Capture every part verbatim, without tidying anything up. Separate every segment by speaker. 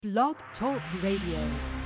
Speaker 1: Blog Talk Radio.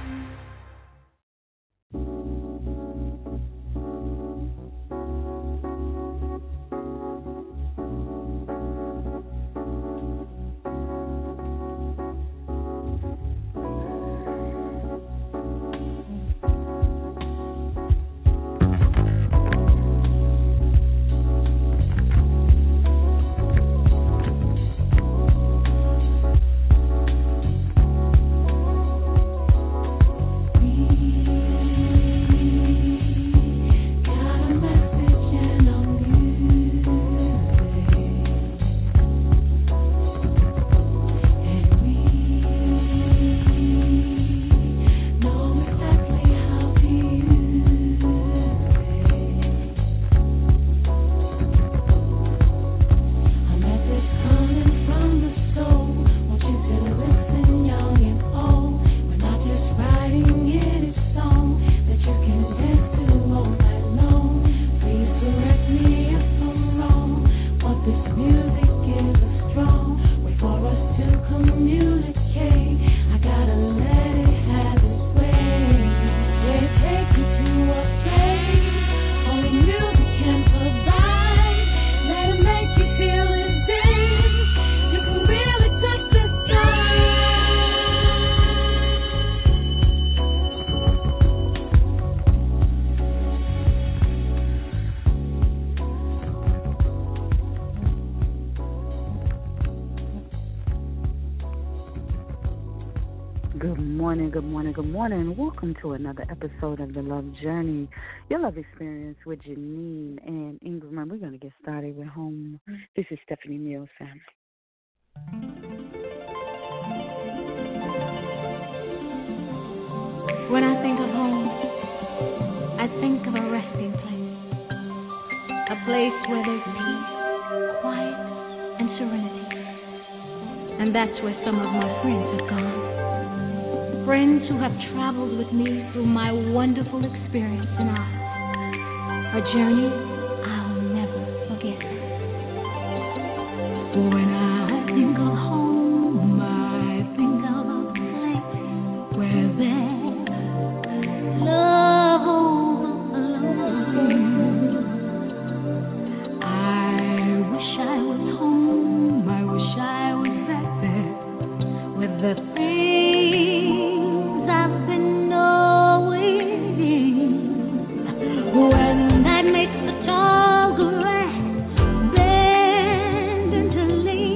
Speaker 1: Good morning, good morning. Welcome to another episode of The Love Journey, your love experience with Janine and Ingram. We're going to get started with home. This is Stephanie Mills, family.
Speaker 2: When I think of home, I think of a resting place, a place where there's peace, quiet, and serenity. And that's where some of my friends have gone. Friends who have traveled with me through my wonderful experience in art. A journey I'll never forget. When I think of home, I think of a place where there's love overflowing. I wish I was home, I wish I was back there with the things I've been knowing. When night makes the tall grass bend into leaves,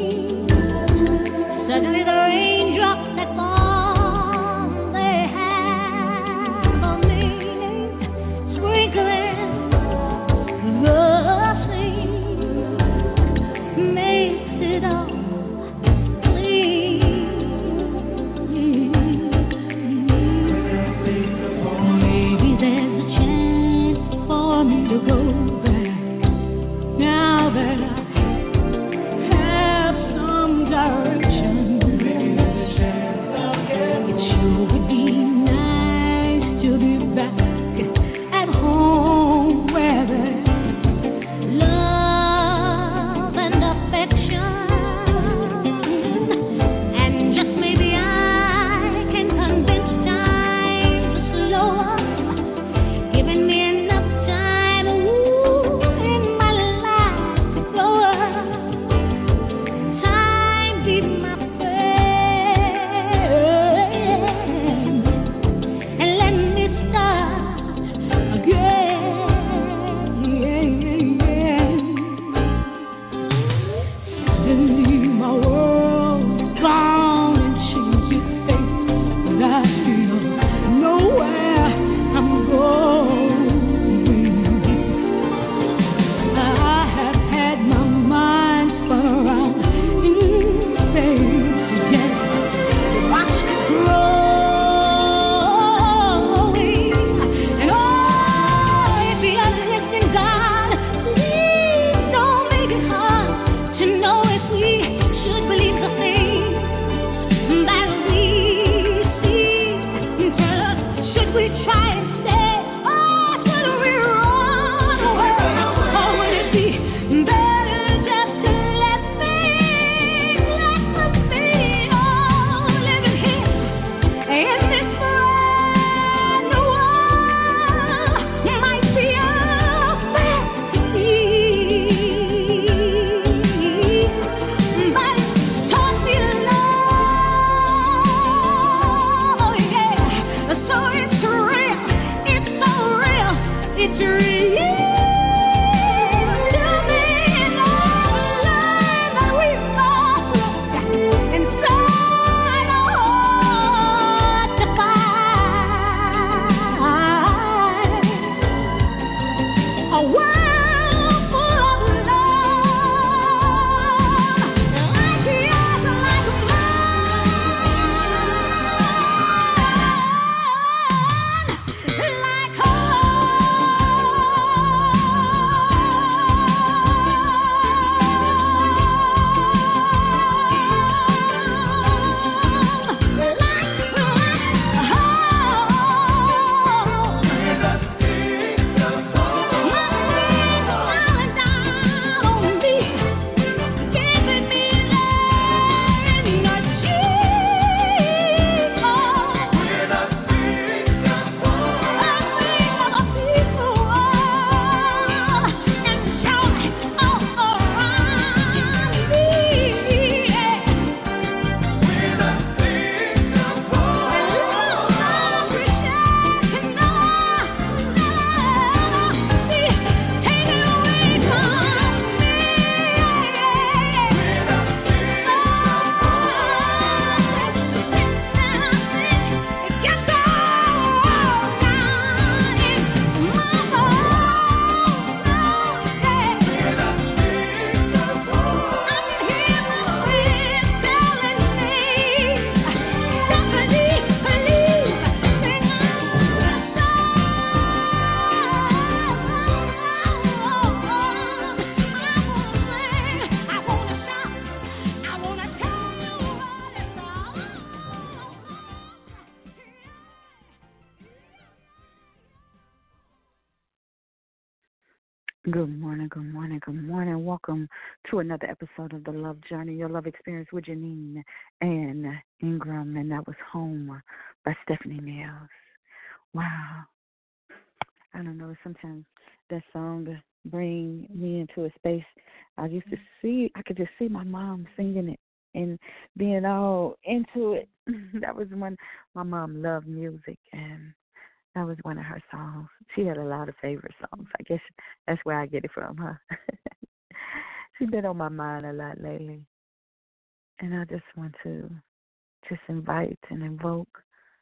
Speaker 1: Good morning, good morning, good morning. Welcome to another episode of The Love Journey, your love experience with Janine and Ingram, and that was Home by Stephanie Mills. Wow. I don't know, sometimes that song bring me into a space. I used to see, I could just see my mom singing it and being all into it. That was when my mom loved music, and that was one of her songs. She had a lot of favorite songs. I guess that's where I get it from, huh? She's been on my mind a lot lately. And I just want to just invite and invoke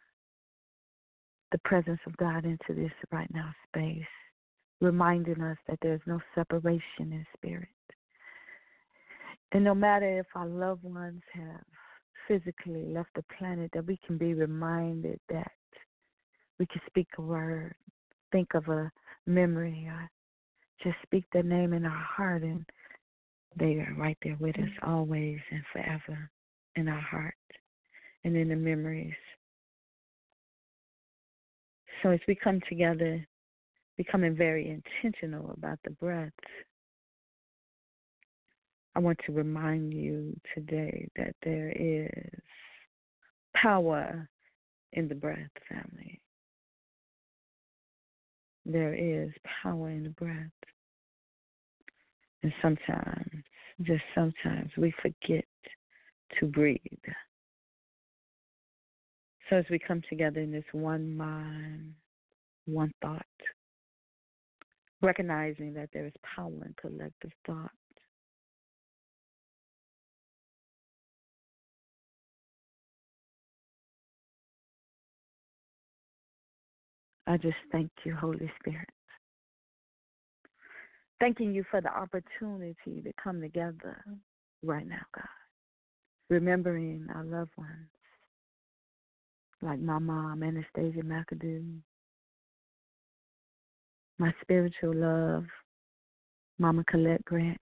Speaker 1: the presence of God into this right now space, reminding us that there's no separation in spirit. And no matter if our loved ones have physically left the planet, that we can be reminded that we can speak a word, think of a memory, or just speak their name in our heart, and they are right there with us always and forever in our heart and in the memories. So as we come together, becoming very intentional about the breath, I want to remind you today that there is power in the breath, family. There is power in the breath. And sometimes, just sometimes, we forget to breathe. So as we come together in this one mind, one thought, recognizing that there is power in collective thought, I just thank you, Holy Spirit. Thanking you for the opportunity to come together right now, God. Remembering our loved ones, like my mom, Anastasia McAdoo, my spiritual love, Mama Colette Grant,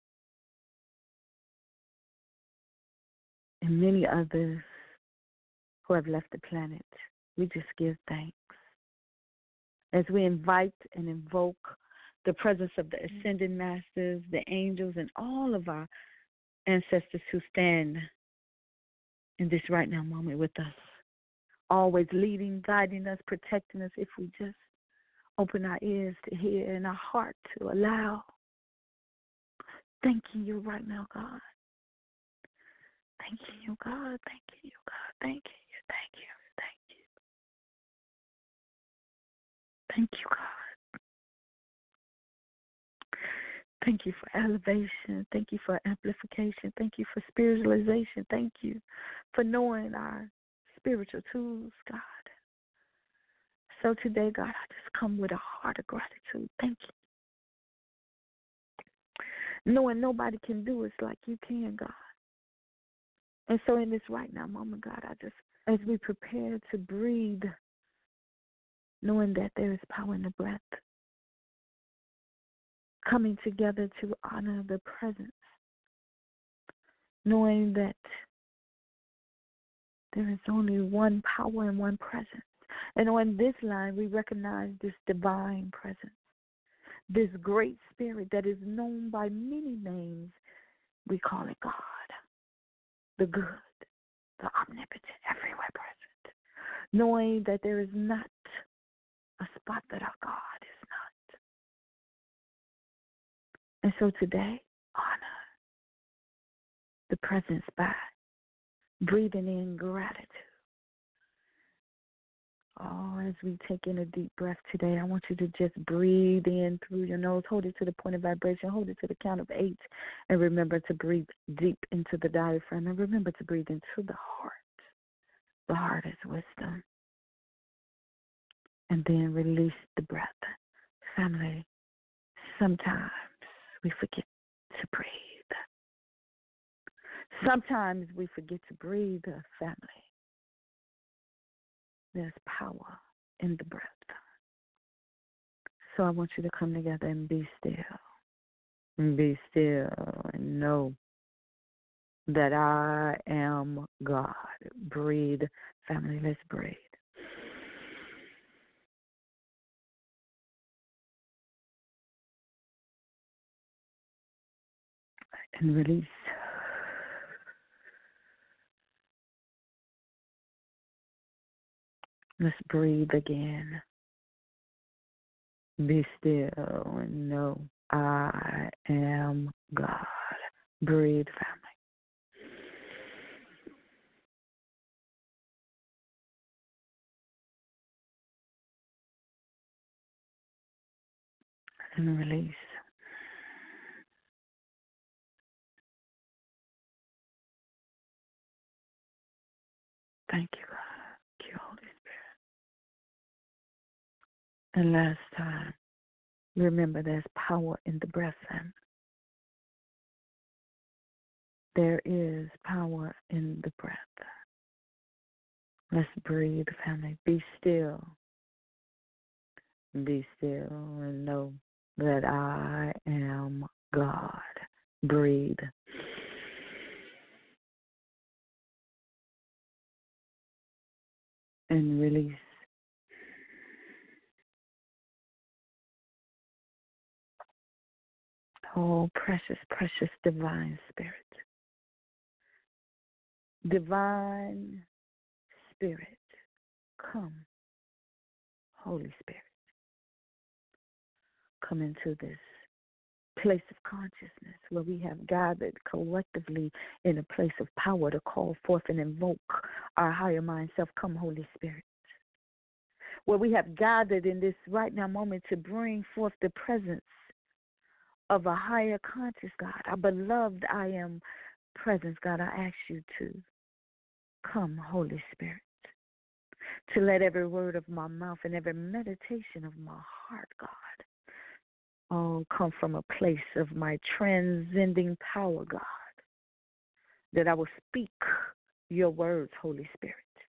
Speaker 1: and many others who have left the planet. We just give thanks. As we invite and invoke the presence of the ascended masters, the angels, and all of our ancestors who stand in this right now moment with us, always leading, guiding us, protecting us if we just open our ears to hear and our heart to allow. Thanking you right now, God. Thanking you, God. Thanking you, God. Thanking you, thank you, thank you. Thank you, God. Thank you for elevation. Thank you for amplification. Thank you for spiritualization. Thank you for knowing our spiritual tools, God. So today, God, I just come with a heart of gratitude. Thank you. Knowing nobody can do us like you can, God. And so in this right now moment, God, I just, as we prepare to breathe, knowing that there is power in the breath, coming together to honor the presence, knowing that there is only one power and one presence. And on this line, we recognize this divine presence, this great spirit that is known by many names. We call it God, the good, the omnipotent, everywhere present, knowing that there is not a spot that our God is not. And so today, honor the presence by breathing in gratitude. Oh, as we take in a deep breath today, I want you to just breathe in through your nose, hold it to the point of vibration, hold it to the count of eight, and remember to breathe deep into the diaphragm, and remember to breathe into the heart. The heart is wisdom. And then release the breath. Family, sometimes we forget to breathe. Sometimes we forget to breathe, family. There's power in the breath. So I want you to come together and be still. And be still and know that I am God. Breathe. Family, let's breathe. and release. Let's breathe again. Be still and know I am God. Breathe, family. And release. Thank you, God. Thank you, Holy Spirit. And last time, remember there's power in the breath, family. There is power in the breath. Let's breathe, family. Be still. Be still and know that I am God. Breathe. And release. Oh, precious, precious divine spirit. Divine spirit, come. Holy Spirit, come into this place of consciousness where we have gathered collectively in a place of power to call forth and invoke our higher mind self. Come, Holy Spirit. Where we have gathered in this right now moment to bring forth the presence of a higher conscious God, our beloved I am presence, God. I ask you to come, Holy Spirit, to let every word of my mouth and every meditation of my heart, God, oh, come from a place of my transcending power, God, that I will speak your words, Holy Spirit,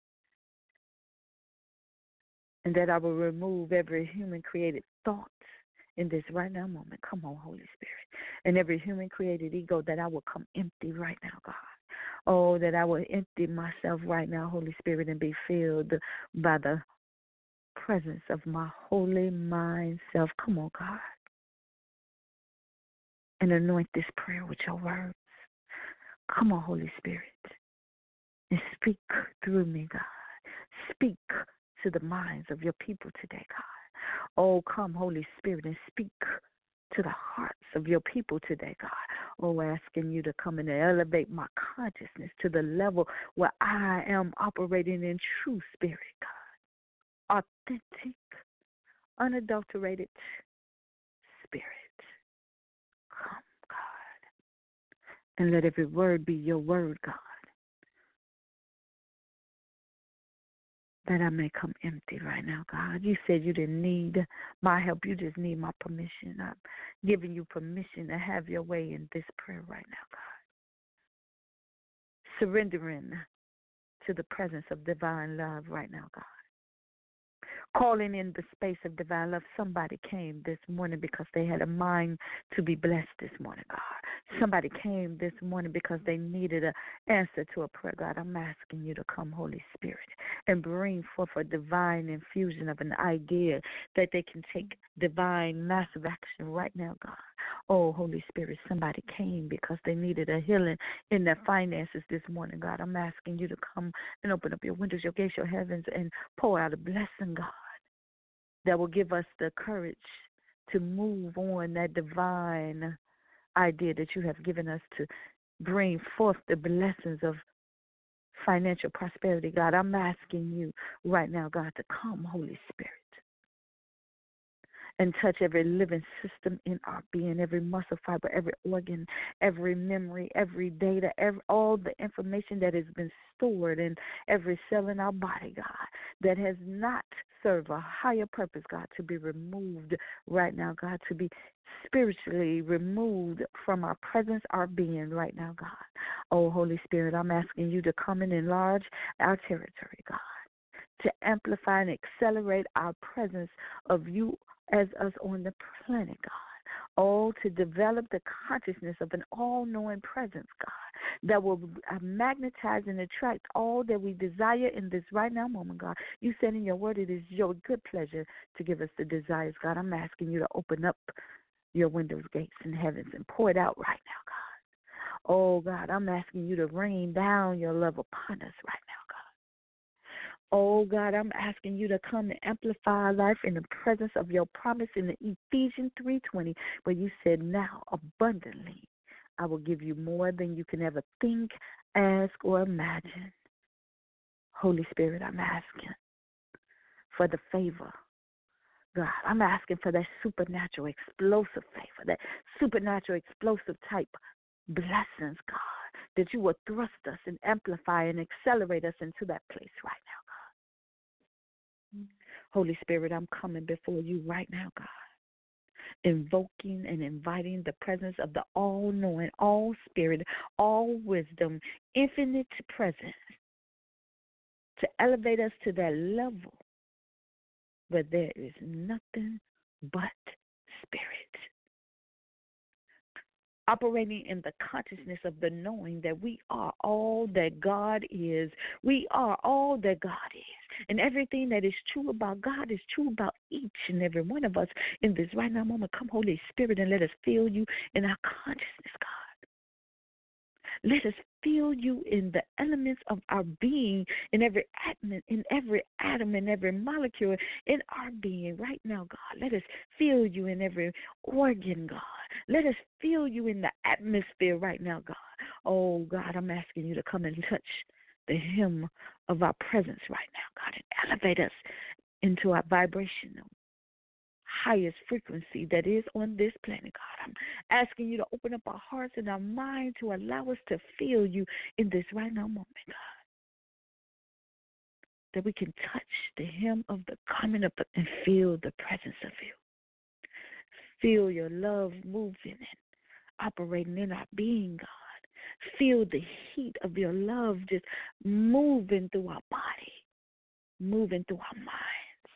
Speaker 1: and that I will remove every human-created thought in this right now moment. Come on, Holy Spirit. And every human-created ego, that I will come empty right now, God. Oh, that I will empty myself right now, Holy Spirit, and be filled by the presence of my holy mind self. Come on, God. And anoint this prayer with your words. Come on, Holy Spirit. And speak through me, God. Speak to the minds of your people today, God. Oh, come, Holy Spirit, and speak to the hearts of your people today, God. Oh, asking you to come and elevate my consciousness to the level where I am operating in true spirit, God. Authentic, unadulterated spirit. Come, God. And let every word be your word, God. That I may come empty right now, God. You said you didn't need my help. You just need my permission. I'm giving you permission to have your way in this prayer right now, God. Surrendering to the presence of divine love right now, God. Calling in the space of divine love. Somebody came this morning because they had a mind to be blessed this morning, God. Somebody came this morning because they needed an answer to a prayer, God. I'm asking you to come, Holy Spirit, and bring forth a divine infusion of an idea that they can take divine massive action right now, God. Oh, Holy Spirit, somebody came because they needed a healing in their finances this morning, God. I'm asking you to come and open up your windows, your gates, your heavens, and pour out a blessing, God, that will give us the courage to move on that divine idea that you have given us to bring forth the blessings of financial prosperity, God. I'm asking you right now, God, to come, Holy Spirit, and touch every living system in our being, every muscle fiber, every organ, every memory, every data, every, all the information that has been stored in every cell in our body, God, that has not served a higher purpose, God, to be removed right now, God, to be spiritually removed from our presence, our being right now, God. Oh, Holy Spirit, I'm asking you to come and enlarge our territory, God, to amplify and accelerate our presence of you as us on the planet, God. Oh, to develop the consciousness of an all-knowing presence, God, that will magnetize and attract all that we desire in this right now moment, God. You said in your word it is your good pleasure to give us the desires, God. I'm asking you to open up your windows, gates, and heavens and pour it out right now, God. Oh, God, I'm asking you to rain down your love upon us right now, God. Oh, God, I'm asking you to come and amplify our life in the presence of your promise in the Ephesians three twenty, where you said, now abundantly I will give you more than you can ever think, ask, or imagine. Holy Spirit, I'm asking for the favor. God, I'm asking for that supernatural, explosive favor, that supernatural, explosive type blessings, God, that you will thrust us and amplify and accelerate us into that place right now, God. Holy Spirit, I'm coming before you right now, God, invoking and inviting the presence of the all-knowing, all-spirit, all-wisdom, infinite presence to elevate us to that level where there is nothing but spirit. Operating in the consciousness of the knowing that we are all that God is. We are all that God is. And everything that is true about God is true about each and every one of us in this right now moment. Come, Holy Spirit, and let us feel you in our consciousness, God. Let us feel you in the elements of our being, in every atom, in every atom, in every molecule in our being right now, God. Let us feel you in every organ, God. Let us feel you in the atmosphere right now, God. Oh, God, I'm asking you to come and touch the hem of our presence right now, God, and elevate us into our vibrational highest frequency that is on this planet, God. I'm asking you to open up our hearts and our mind to allow us to feel you in this right now moment, God. That we can touch the hem of the garment of the, and feel the presence of you. Feel your love moving and operating in our being, God. Feel the heat of your love just moving through our body, moving through our minds,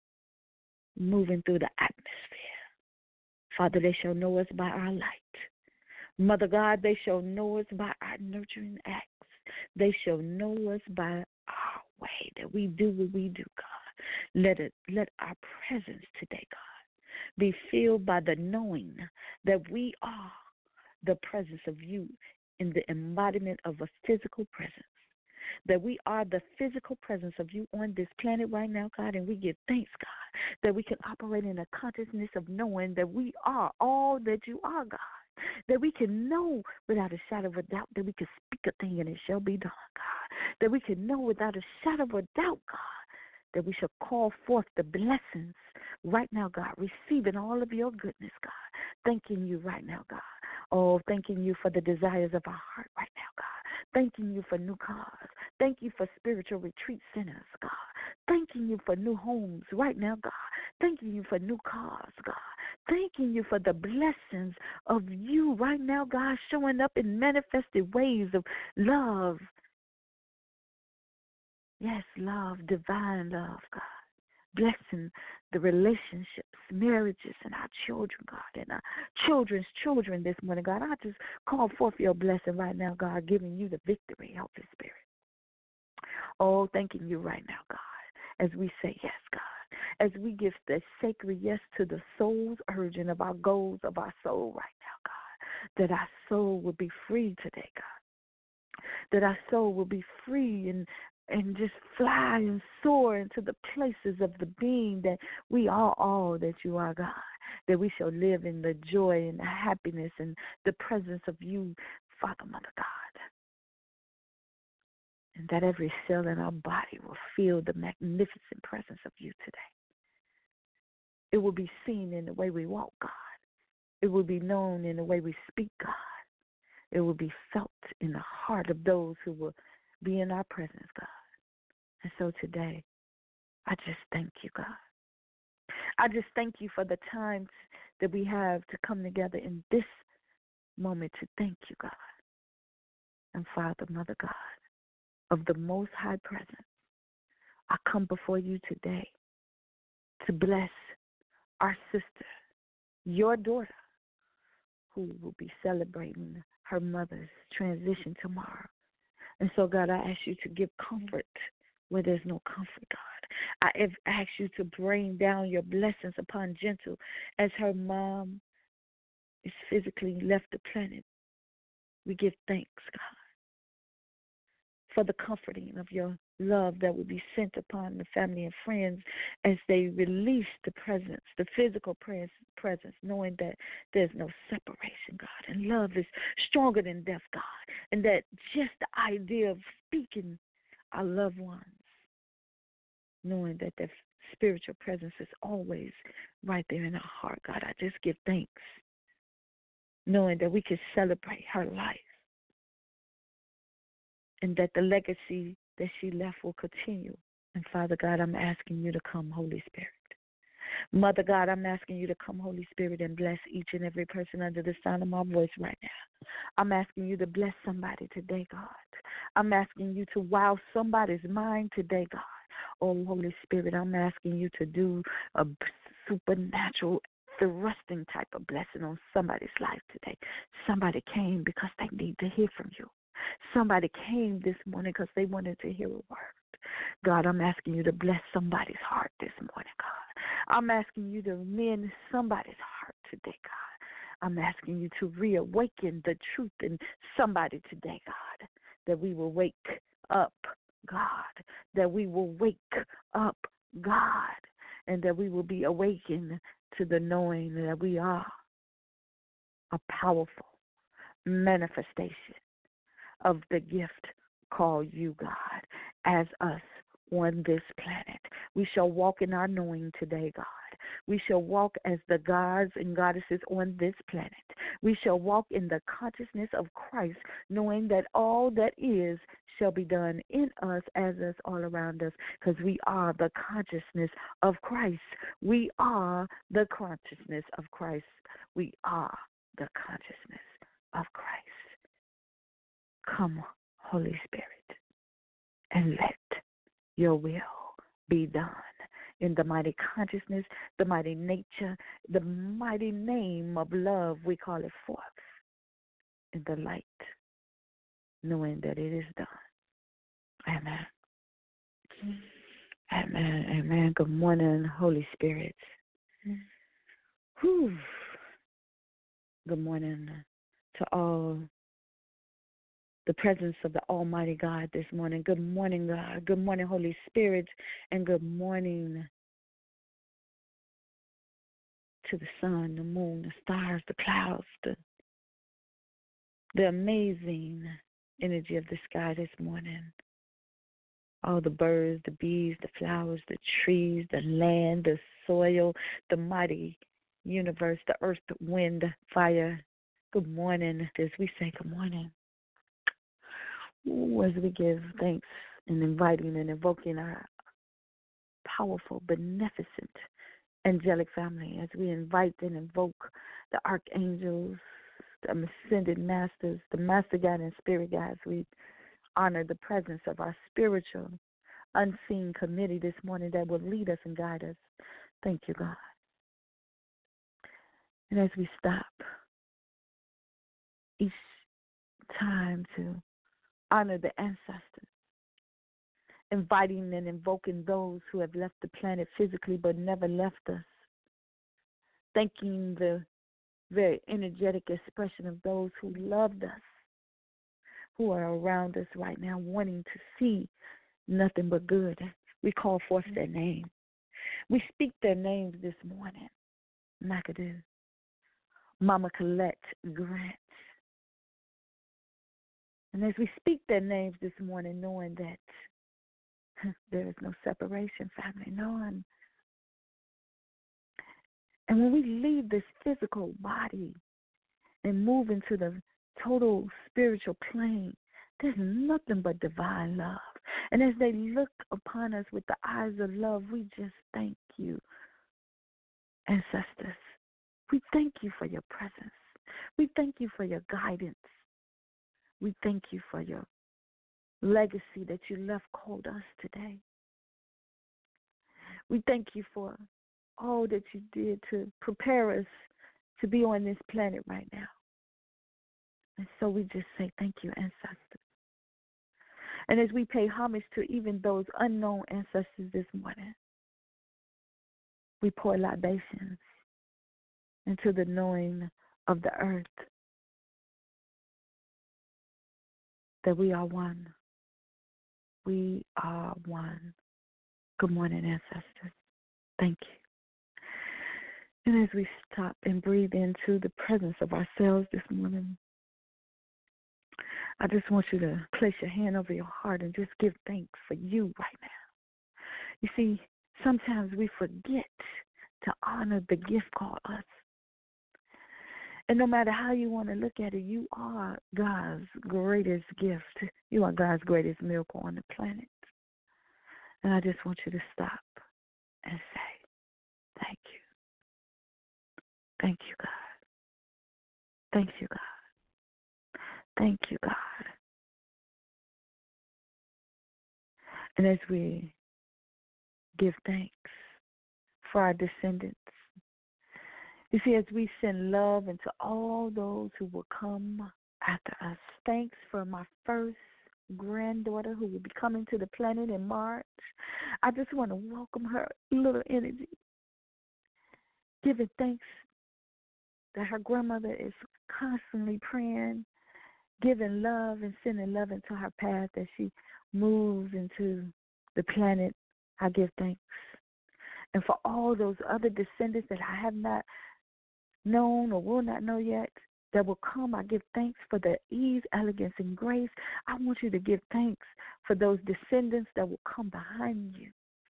Speaker 1: moving through the atmosphere. Father, they shall know us by our light. Mother God, they shall know us by our nurturing acts. They shall know us by our way that we do what we do, God. Let it, let our presence today, God, be filled by the knowing that we are the presence of you in the embodiment of a physical presence. That we are the physical presence of you on this planet right now, God, and we give thanks, God, that we can operate in a consciousness of knowing that we are all that you are, God, that we can know without a shadow of a doubt that we can speak a thing and it shall be done, God, that we can know without a shadow of a doubt, God, that we shall call forth the blessings right now, God, receiving all of your goodness, God, thanking you right now, God. Oh, thanking you for the desires of our heart right now, God. Thanking you for new cars. Thank you for spiritual retreat centers, God. Thanking you for new homes right now, God. Thanking you for new cars, God. Thanking you for the blessings of you right now, God, showing up in manifested ways of love. Yes, love, divine love, God. Blessing the relationships, marriages, and our children, God, and our children's children this morning, God. I just call forth your blessing right now, God, giving you the victory, Holy Spirit. Oh, thanking you right now, God, as we say yes, God, as we give the sacred yes to the soul's urging of our goals of our soul right now, God, that our soul will be free today, God, that our soul will be free and and just fly and soar into the places of the being that we are all that you are, God, that we shall live in the joy and the happiness and the presence of you, Father, Mother, God, and that every cell in our body will feel the magnificent presence of you today. It will be seen in the way we walk, God. It will be known in the way we speak, God. It will be felt in the heart of those who will be in our presence, God. And so today, I just thank you, God. I just thank you for the times that we have to come together in this moment to thank you, God. And Father, Mother God, of the Most High Presence, I come before you today to bless our sister, your daughter, who will be celebrating her mother's transition tomorrow. And so, God, I ask you to give comfort where there's no comfort, God. I have asked you to bring down your blessings upon Gentle as her mom is physically left the planet We give thanks, God, for the comforting of your love that will be sent upon the family and friends as they release the presence, the physical pres- presence, knowing that there's no separation, God. And love is stronger than death, God. And that just the idea of speaking our loved ones, knowing that their spiritual presence is always right there in our heart, God. I just give thanks, knowing that we can celebrate her life and that the legacy that she left will continue. And Father God, I'm asking you to come, Holy Spirit. Mother God, I'm asking you to come, Holy Spirit, and bless each and every person under the sound of my voice right now. I'm asking you to bless somebody today, God. I'm asking you to wow somebody's mind today, God. Oh, Holy Spirit, I'm asking you to do a supernatural, thrusting type of blessing on somebody's life today. Somebody came because they need to hear from you. Somebody came this morning because they wanted to hear a word. God, I'm asking you to bless somebody's heart this morning, God. I'm asking you to mend somebody's heart today, God. I'm asking you to reawaken the truth in somebody today, God, that we will wake up, God, that we will wake up, God, and that we will be awakened to the knowing that we are a powerful manifestation of the gift called you, God, as us on this planet. We shall walk in our knowing today, God. We shall walk as the gods and goddesses on this planet. We shall walk in the consciousness of Christ, knowing that all that is shall be done in us as us all around us, because we are the consciousness of Christ. We are the consciousness of Christ. We are the consciousness of Christ. Come, Holy Spirit, and let your will be done in the mighty consciousness, the mighty nature, the mighty name of love. We call it forth in the light, knowing that it is done. Amen. Amen. Amen. Good morning, Holy Spirit. Whew. Good morning to all the presence of the Almighty God this morning. Good morning, God. Good morning, Holy Spirit, and good morning to the sun, the moon, the stars, the clouds, the, the amazing energy of the sky this morning. All the birds, the bees, the flowers, the trees, the land, the soil, the mighty universe, the earth, the wind, fire. Good morning. As we say good morning. Ooh, as we give thanks and inviting and invoking our powerful, beneficent, angelic family, as we invite and invoke the archangels, the ascended masters, the master guide and spirit guides, we honor the presence of our spiritual, unseen committee this morning that will lead us and guide us. Thank you, God. And as we stop each time to honor the ancestors, inviting and invoking those who have left the planet physically but never left us, thanking the very energetic expression of those who loved us, who are around us right now, wanting to see nothing but good. We call forth their name. We speak their names this morning. McAdoo, Mama Colette Grant. And as we speak their names this morning, knowing that there is no separation, family, none. And when we leave this physical body and move into the total spiritual plane, there's nothing but divine love. And as they look upon us with the eyes of love, we just thank you, ancestors. We thank you for your presence. We thank you for your guidance. We thank you for your legacy that you left called us today. We thank you for all that you did to prepare us to be on this planet right now. And so we just say thank you, ancestors. And as we pay homage to even those unknown ancestors this morning, we pour libations into the knowing of the earth, that we are one. We are one. Good morning, ancestors. Thank you. And as we stop and breathe into the presence of ourselves this morning, I just want you to place your hand over your heart and just give thanks for you right now. You see, sometimes we forget to honor the gift called us. And no matter how you want to look at it, you are God's greatest gift. You are God's greatest miracle on the planet. And I just want you to stop and say, thank you. Thank you, God. Thank you, God. Thank you, God. And as we give thanks for our descendants, you see, as we send love into all those who will come after us. Thanks for my first granddaughter who will be coming to the planet in March. I just want to welcome her little energy, giving thanks that her grandmother is constantly praying, giving love and sending love into her path as she moves into the planet. I give thanks. And for all those other descendants that I have not known or will not know yet that will come, I give thanks for the ease, elegance, and grace. I want you to give thanks for those descendants that will come behind you.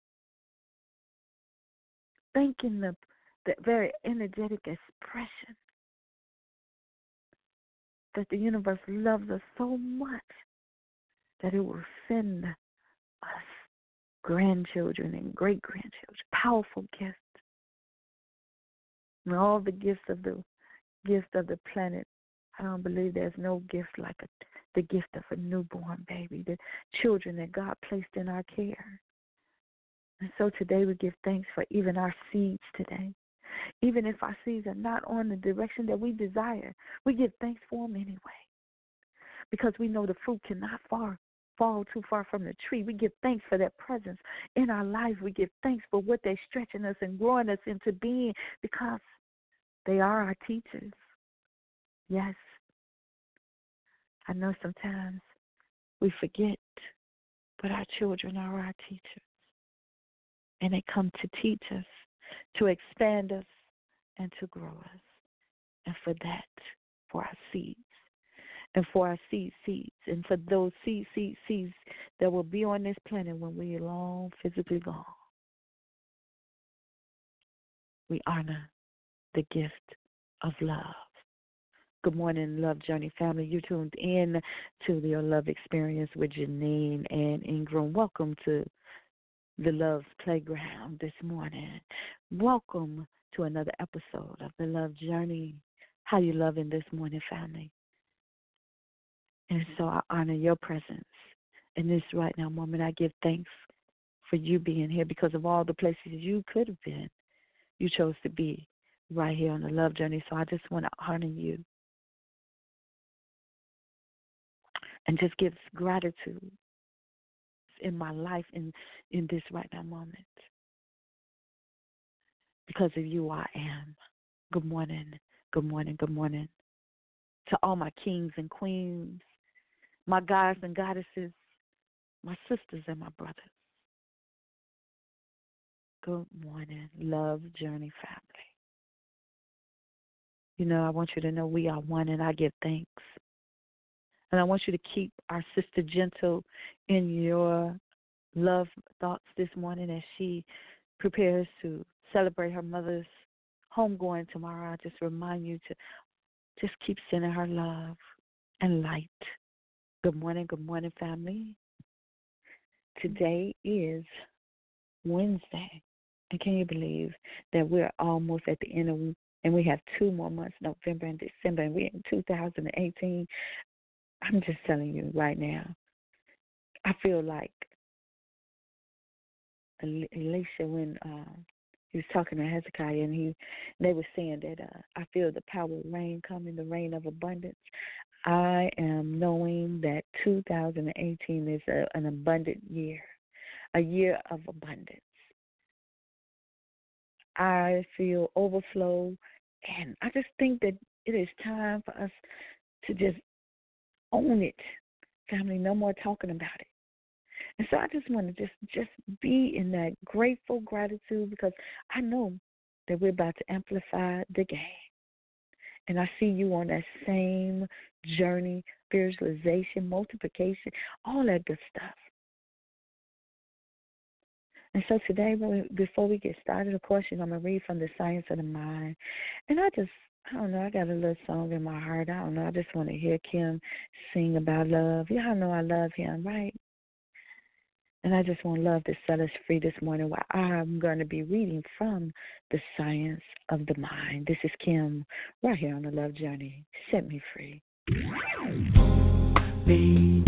Speaker 1: Thanking the, the very energetic expression that the universe loves us so much that it will send us grandchildren and great-grandchildren, powerful gifts. And all the gifts of the gift of the planet, I don't believe there's no gift like a, the gift of a newborn baby, the children that God placed in our care. And so today we give thanks for even our seeds today. Even if our seeds are not on the direction that we desire, we give thanks for them anyway. Because we know the fruit cannot far, fall too far from the tree. We give thanks for that presence in our life. We give thanks for what they're stretching us and growing us into being, because they are our teachers. Yes. I know sometimes we forget, but our children are our teachers. And they come to teach us, to expand us, and to grow us. And for that, for our seeds, and for our seed seeds, and for those seed, seed, seeds that will be on this planet when we are long physically gone. We honor the gift of love. Good morning, Love Journey family. You tuned in to your love experience with Janine and Ingram. Welcome to the Love Playground this morning. Welcome to another episode of the Love Journey. How you loving this morning, family? And so I honor your presence in this right now moment. I give thanks for you being here, because of all the places you could have been. You chose to be right here on the Love Journey. So I just want to honor you and just give gratitude in my life in, in this right now moment. Because of you, I am. Good morning, good morning, good morning to all my kings and queens, my gods and goddesses, my sisters and my brothers. Good morning, Love Journey family. You know, I want you to know we are one, and I give thanks. And I want you to keep our sister Gentle in your love thoughts this morning as she prepares to celebrate her mother's homegoing tomorrow. I just remind you to just keep sending her love and light. Good morning, good morning, family. Today is Wednesday. And can you believe that we're almost at the end of, and we have two more months, November and December, and we're in two thousand eighteen. I'm just telling you right now, I feel like Elisha when uh, he was talking to Hezekiah, and he they were saying that uh, I feel the power of rain coming, the rain of abundance. I am knowing that two thousand eighteen is a, an abundant year, a year of abundance. I feel overflow, and I just think that it is time for us to just own it, family, no more talking about it. And so I just want to just just be in that grateful gratitude because I know that we're about to amplify the game. And I see you on that same journey, spiritualization, multiplication, all that good stuff. And so today, before we get started, of course, you're going to read from the Science of the Mind. And I just, I don't know, I got a little song in my heart. I don't know, I just want to hear Kim sing about love. Y'all know I love him, right? And I just want love to set us free this morning while I'm going to be reading from the Science of the Mind. This is Kim, right here on the Love Journey. Set me free. Baby.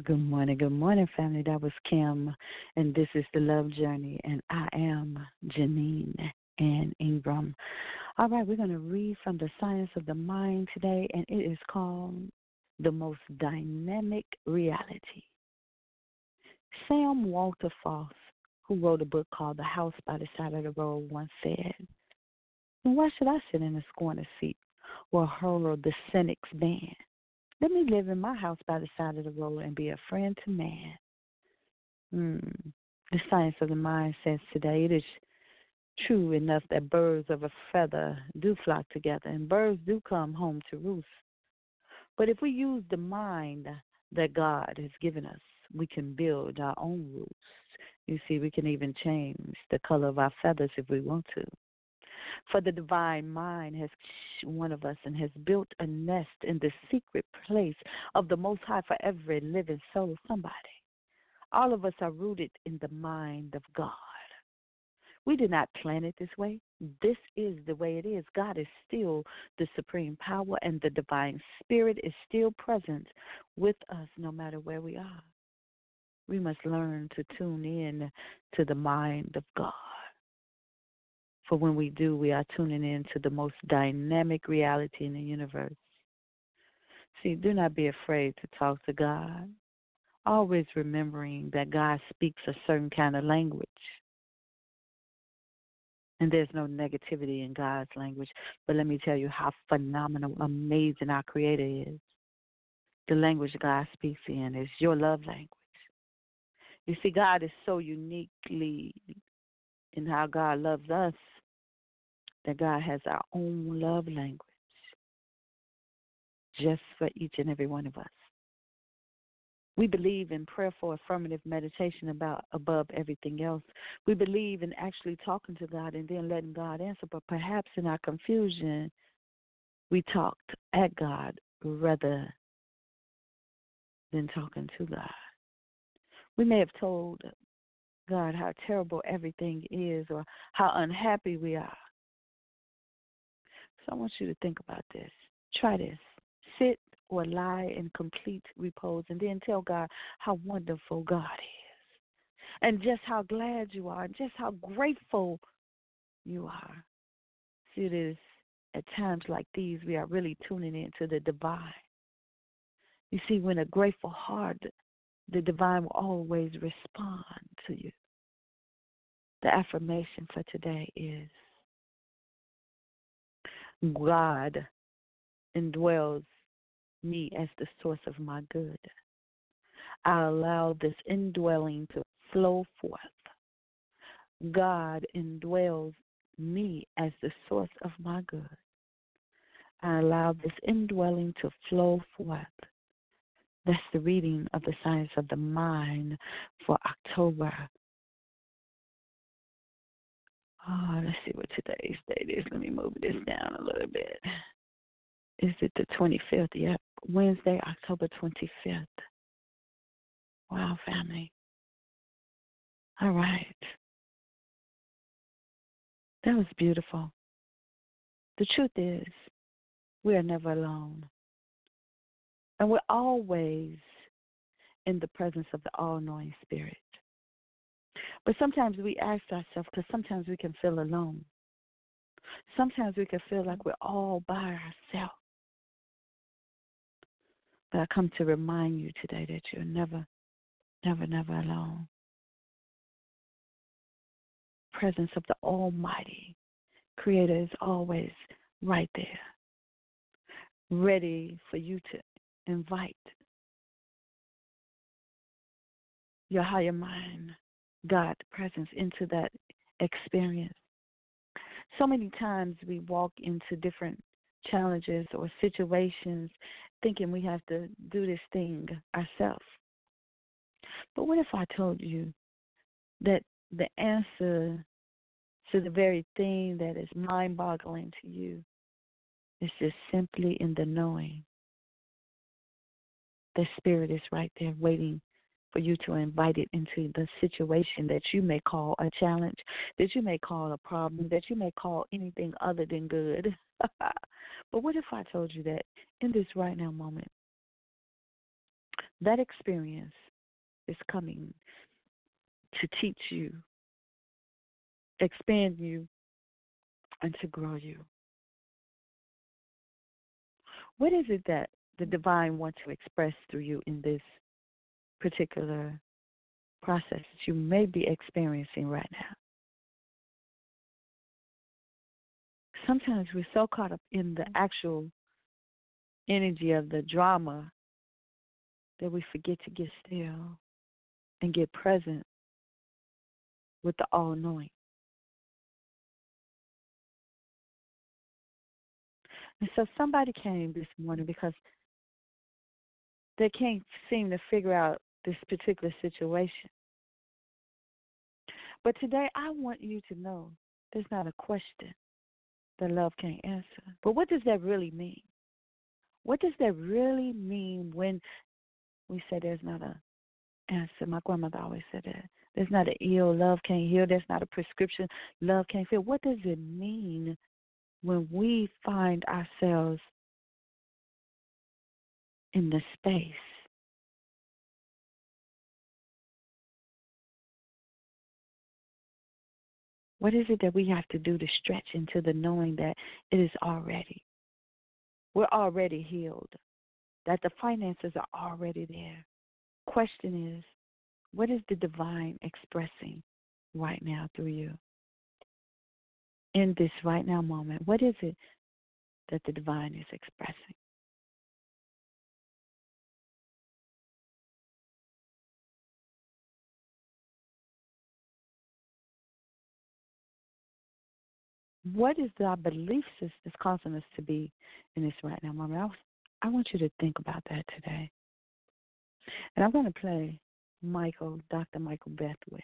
Speaker 1: Good morning, good morning, family. That was Kim, and this is the Love Journey, and I am Janine and Ingram. All right, we're going to read from the Science of the Mind today, and it is called The Most Dynamic Reality. Sam Walter Foss, who wrote a book called The House by the Side of the Road, once said, "Why should I sit in a scorner's seat or hurl the cynic's ban? Let me live in my house by the side of the road and be a friend to man." Hmm. The Science of the Mind says today it is true enough that birds of a feather do flock together, and birds do come home to roost. But if we use the mind that God has given us, we can build our own roosts. You see, we can even change the color of our feathers if we want to. For the divine mind has one of us and has built a nest in the secret place of the Most High for every living soul, somebody. All of us are rooted in the mind of God. We did not plan it this way. This is the way it is. God is still the supreme power, and the divine spirit is still present with us no matter where we are. We must learn to tune in to the mind of God. For when we do, we are tuning in to the most dynamic reality in the universe. See, do not be afraid to talk to God, always remembering that God speaks a certain kind of language. And there's no negativity in God's language. But let me tell you how phenomenal, amazing our Creator is. The language God speaks in is your love language. You see, God is so uniquely in how God loves us that God has our own love language just for each and every one of us. We believe in prayerful affirmative meditation about above everything else. We believe in actually talking to God and then letting God answer, but perhaps in our confusion, we talked at God rather than talking to God. We may have told God how terrible everything is or how unhappy we are. So I want you to think about this. Try this. Sit or lie in complete repose and then tell God how wonderful God is and just how glad you are and just how grateful you are. See, it is at times like these we are really tuning into the divine. You see, when a grateful heart, the divine will always respond to you. The affirmation for today is God indwells me as the source of my good. I allow this indwelling to flow forth. God indwells me as the source of my good. I allow this indwelling to flow forth. That's the reading of the Science of the Mind for October. Oh, let's see what today's date is. Let me move this down a little bit. Is it the twenty-fifth? Yep. Wednesday, October twenty-fifth. Wow, family. All right. That was beautiful. The truth is, we are never alone. And we're always in the presence of the all-knowing Spirit. But sometimes we ask ourselves, because sometimes we can feel alone. Sometimes we can feel like we're all by ourselves. But I come to remind you today that you're never, never, never alone. Presence of the Almighty Creator is always right there, ready for you to invite your higher mind, God's presence into that experience. So many times we walk into different challenges or situations thinking we have to do this thing ourselves. But what if I told you that the answer to the very thing that is mind-boggling to you is just simply in the knowing the Spirit is right there waiting for you to invite it into the situation that you may call a challenge, that you may call a problem, that you may call anything other than good. But what if I told you that in this right now moment, That experience is coming to teach you, expand you, and to grow you. What is it that the divine wants to express through you in this particular process that you may be experiencing right now? Sometimes we're so caught up in the actual energy of the drama that we forget to get still and get present with the all-knowing. And so somebody came this morning because they can't seem to figure out this particular situation. But today I want you to know there's not a question that love can't answer. But what does that really mean? What does that really mean when we say there's not an answer? My grandmother always said that. There's not an ill love can't heal. There's not a prescription love can't fill. What does it mean when we find ourselves in the space what is it that we have to do to stretch into the knowing that it is already, we're already healed, that the finances are already there? Question is, what is the divine expressing right now through you? In this right now moment, what is it that the divine is expressing? What is our belief system that's causing us to be in this right now moment? I, was, I want you to think about that today. And I'm going to play Michael, Doctor Michael Beckwith.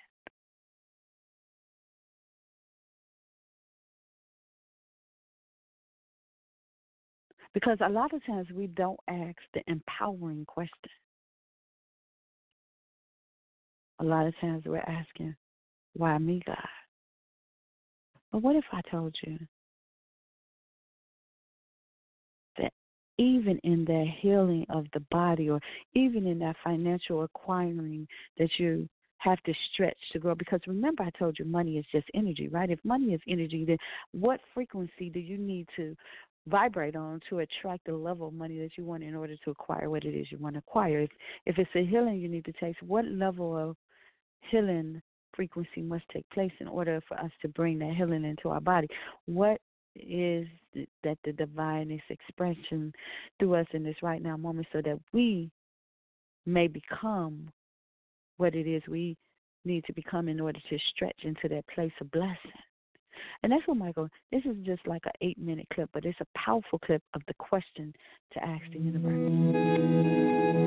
Speaker 1: Because a lot of times we don't ask the empowering question. A lot of times we're asking, why me, God? But what if I told you that even in that healing of the body, or even in that financial acquiring that you have to stretch to grow? Because remember, I told you money is just energy, right? If money is energy, then what frequency do you need to vibrate on to attract the level of money that you want in order to acquire what it is you want to acquire? If, if it's a healing you need to take, what level of healing frequency must take place in order for us to bring that healing into our body? What is that the divine is expression through us in this right now moment so that we may become what it is we need to become in order to stretch into that place of blessing? And that's what Michael, this is just like an eight-minute clip, but it's a powerful clip of the question to ask the universe.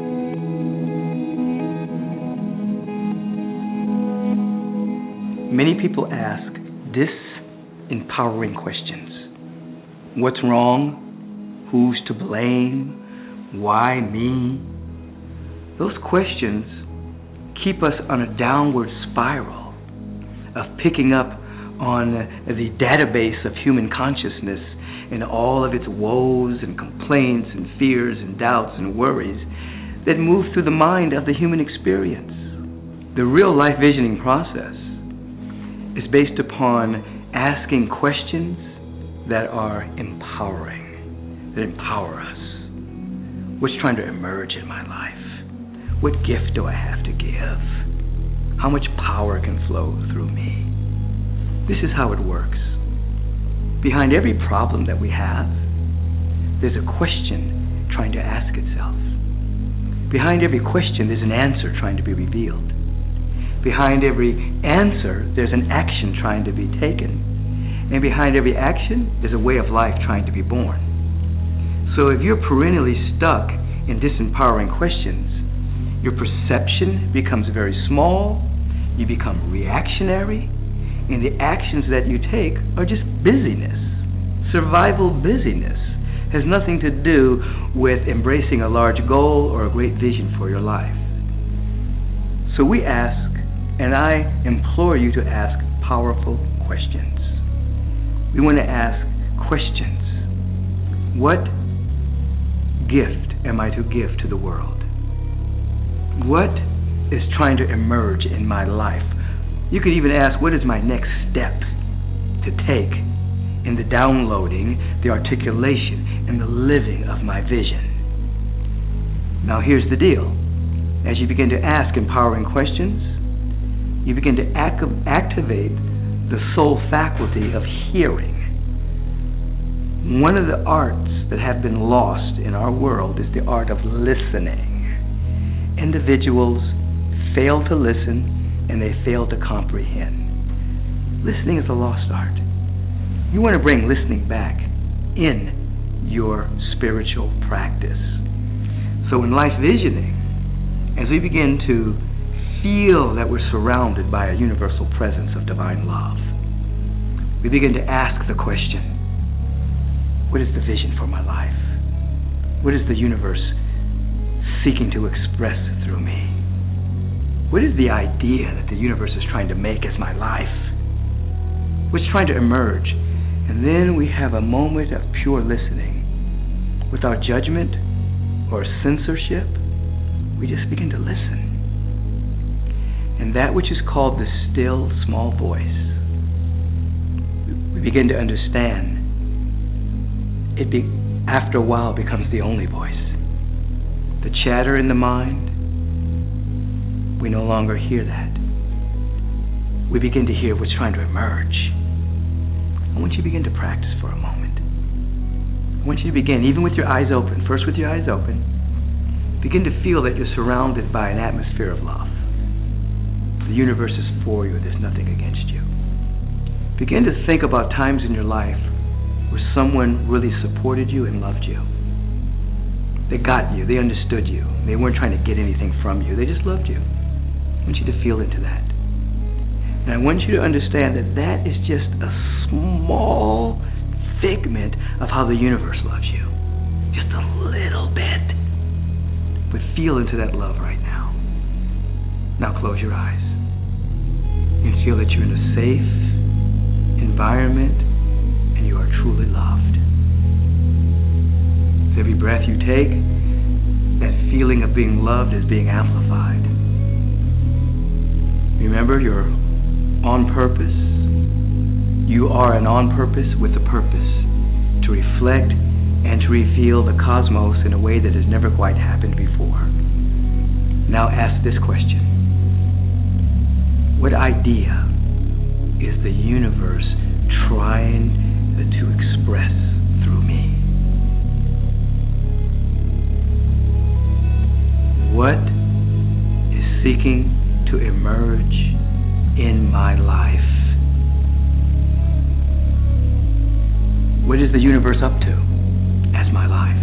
Speaker 3: Many people ask disempowering questions. What's wrong? Who's to blame? Why me? Those questions keep us on a downward spiral of picking up on the database of human consciousness and all of its woes and complaints and fears and doubts and worries that move through the mind of the human experience. The real life visioning process is based upon asking questions that are empowering, that empower us. What's trying to emerge in my life? What gift do I have to give? How much power can flow through me? This is how it works. Behind every problem that we have, there's a question trying to ask itself. Behind every question, there's an answer trying to be revealed. Behind every answer, there's an action trying to be taken. And behind every action, there's a way of life trying to be born. So if you're perennially stuck in disempowering questions, your perception becomes very small, you become reactionary, and the actions that you take are just busyness. Survival busyness has nothing to do with embracing a large goal or a great vision for your life. So we ask, and I implore you to ask powerful questions. We want to ask questions. What gift am I to give to the world? What is trying to emerge in my life? You could even ask, what is my next step to take in the downloading, the articulation, and the living of my vision? Now here's the deal. As you begin to ask empowering questions, you begin to act- activate the soul faculty of hearing. One of the arts that have been lost in our world is the art of listening. Individuals fail to listen and they fail to comprehend. Listening is a lost art. You want to bring listening back in your spiritual practice. So in life visioning, as we begin to feel that we're surrounded by a universal presence of divine love, we begin to ask the question, what is the vision for my life? What is the universe seeking to express through me? What is the idea that the universe is trying to make as my life? What's trying to emerge? And then we have a moment of pure listening. Without judgment or censorship, we just begin to listen. And that which is called the still small voice, we begin to understand. It be, after a while becomes the only voice. The chatter in the mind, we no longer hear that. We begin to hear what's trying to emerge. I want you to begin to practice for a moment. I want you to begin, even with your eyes open, first with your eyes open, begin to feel that you're surrounded by an atmosphere of love. The universe is for you, there's nothing against you. Begin to think about times in your life where someone really supported you and loved you. They got you, they understood you. They weren't trying to get anything from you, they just loved you. I want you to feel into that. And I want you to understand that that is just a small figment of how the universe loves you. Just a little bit. But feel into that love right now. Now close your eyes. And feel that you're in a safe environment and you are truly loved. With every breath you take, that feeling of being loved is being amplified. Remember, you're on purpose. You are an on purpose with a purpose to reflect and to reveal the cosmos in a way that has never quite happened before. Now ask this question. What idea is the universe trying to express through me? What is seeking to emerge in my life? What is the universe up to as my life?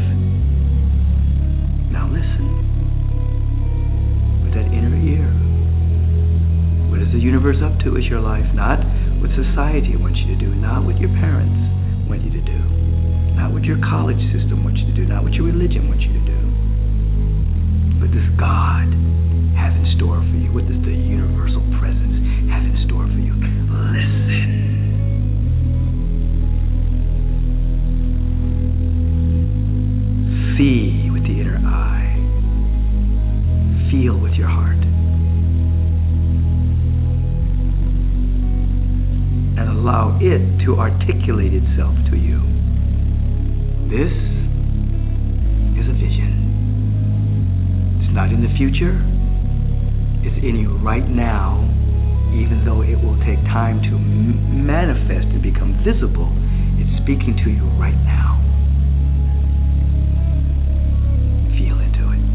Speaker 3: Now listen with that inner ear. What is the universe up to as your life? Not what society wants you to do, not what your parents want you to do, not what your college system wants you to do, not what your religion wants you to do. What does God have in store for you? What does the universal presence have in store for you? Listen. See with the inner eye. Feel with your heart. And allow it to articulate itself to you. This is a vision. It's not in the future. It's in you right now, even though it will take time to m- manifest and become visible. It's speaking to you right now. Feel into it.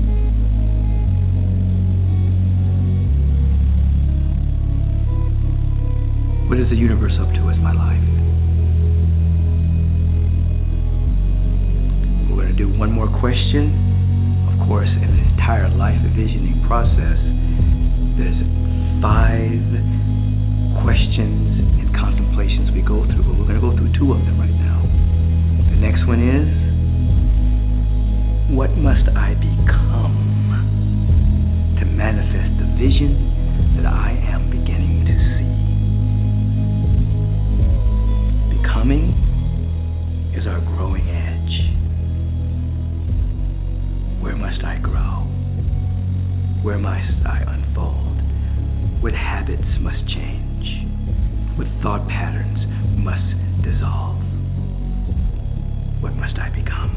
Speaker 3: What is the universe up to as my life? We're going to do one more question. Of course, in the entire life visioning process, there's five questions and contemplations we go through, but we're going to go through two of them right now. The next one is, what must I become to manifest the vision that I am beginning to see? Becoming is our growing edge. Where must I grow? Where must I unfold? What habits must change? What thought patterns must dissolve? What must I become?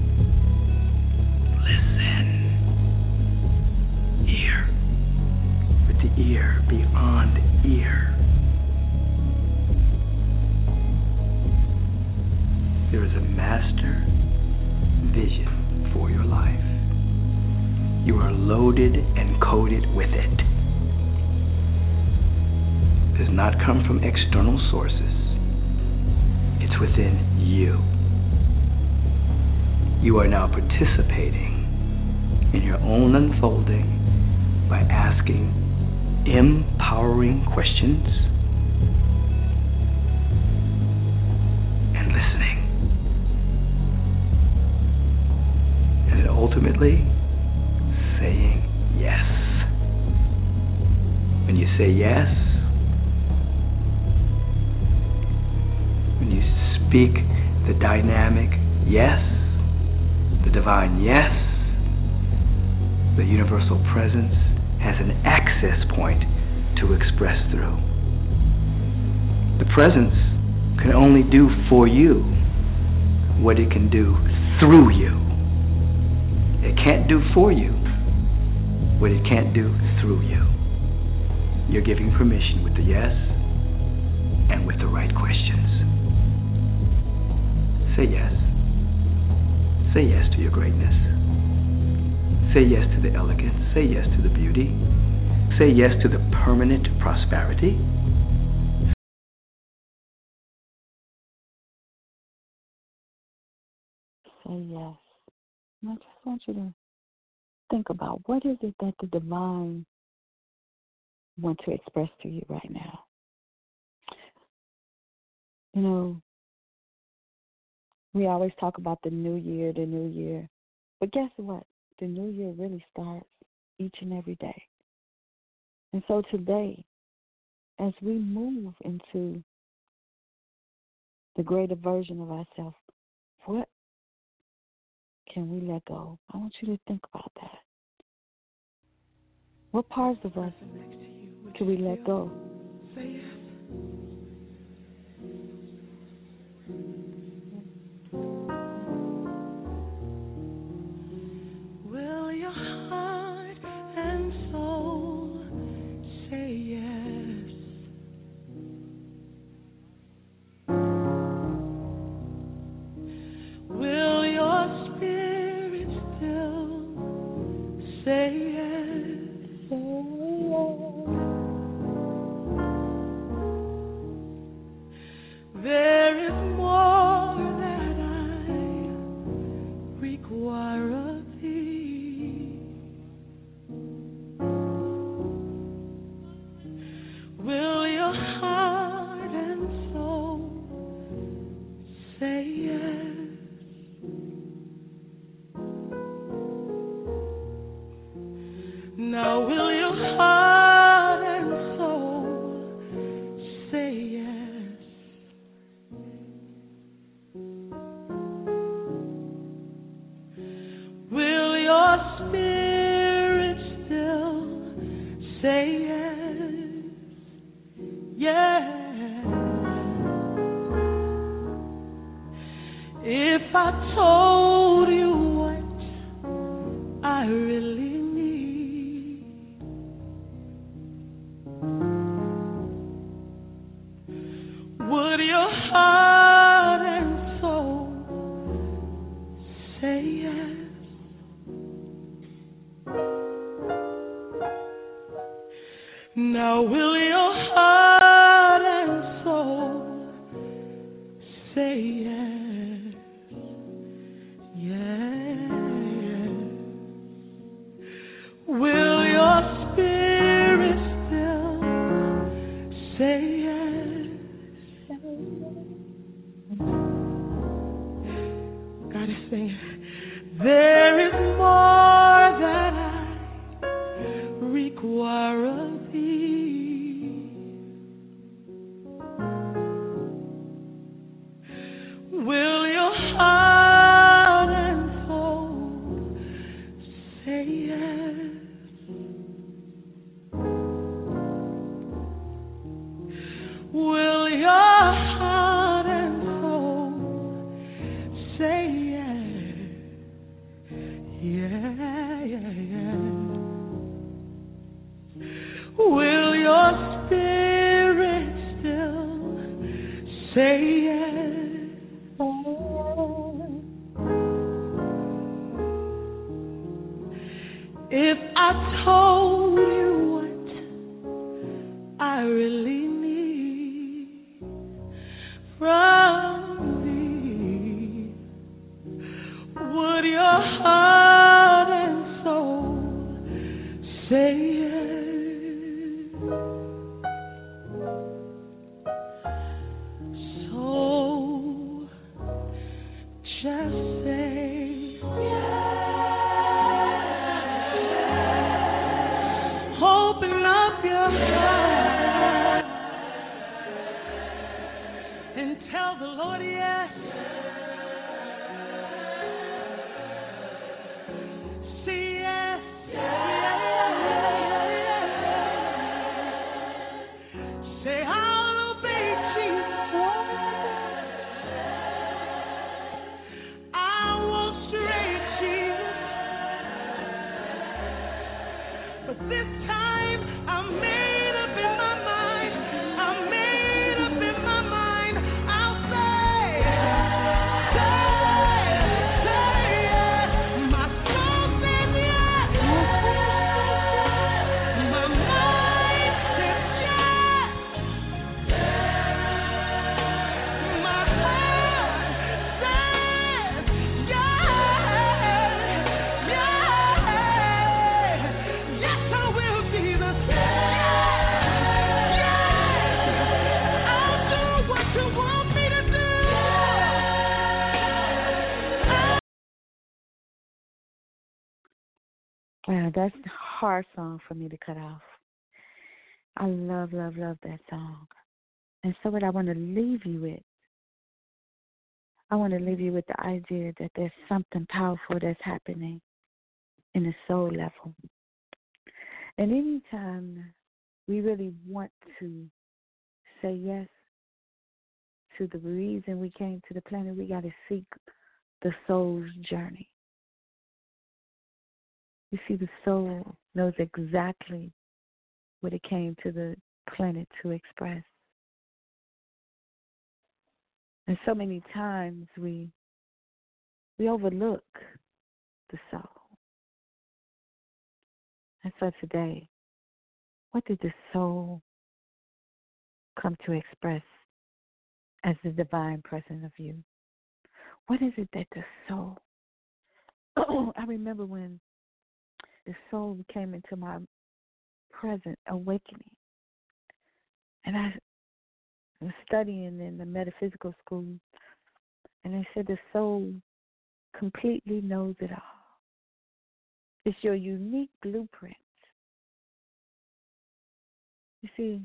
Speaker 3: Listen. Ear. With the ear beyond ear. There is a master vision for your life. You are loaded and coated with it. It does not come from external sources. It's within you. You are now participating in your own unfolding by asking empowering questions and listening. And then ultimately saying yes. When you say yes, when you speak the dynamic yes, the divine yes, the universal presence has an access point to express through. The presence can only do for you what it can do through you. It can't do for you what it can't do through you. You're giving permission with the yes and with the right questions. Say yes. Say yes to your greatness. Say yes to the elegance. Say yes to the beauty. Say yes to the permanent prosperity.
Speaker 1: Say yes. And I just want you to think about, what is it that the divine wants to express to you right now? You know, we always talk about the new year, the new year. But guess what? The new year really starts each and every day. And so today, as we move into the greater version of ourselves, what can we let go? I want you to think about that. What parts of us can we let go?
Speaker 4: Say yes. Will your heart and soul say yes? Will your spirit still say yes? There is more that I require of thee. Will your heart and soul say yes? Now will your heart and soul say yes? Will your spirit still say yes? Yes. If I told you what I really need, would your heart and soul say yes? Now will your heart and soul say yes? Yes. Will your spirit still say yes? God is saying, there is more that I require of thee. Will your heart and soul say yes? Yeah, yeah, yeah. Will your spirit still say yes? If I told you what I really need from thee, would your heart and soul say yes? So just say yes. Open up your heart and tell the Lord yes. Say yes. Yes. Say I'll obey Jesus. I won't stray, Jesus. But this time I'm made up in my mind. I'm made up in my mind. I'll say, say, say yes. My soul says yes. My mind says yes. My heart says yes. Yes. Yes, I will be the yes. I'll do what you want me to do.
Speaker 1: Wow, that's a hard song for me to cut off. I love, love, love that song. And so what I want to leave you with, I want to leave you with the idea that there's something powerful that's happening in the soul level. And anytime we really want to say yes to the reason we came to the planet, we got to seek the soul's journey. You see, the soul knows exactly what it came to the planet to express. And so many times we we overlook the soul. And so today, what did the soul come to express as the divine presence of you? What is it that the soul, I remember when the soul came into my present awakening, and I was studying in the metaphysical school, and they said the soul completely knows it all. It's your unique blueprint. You see,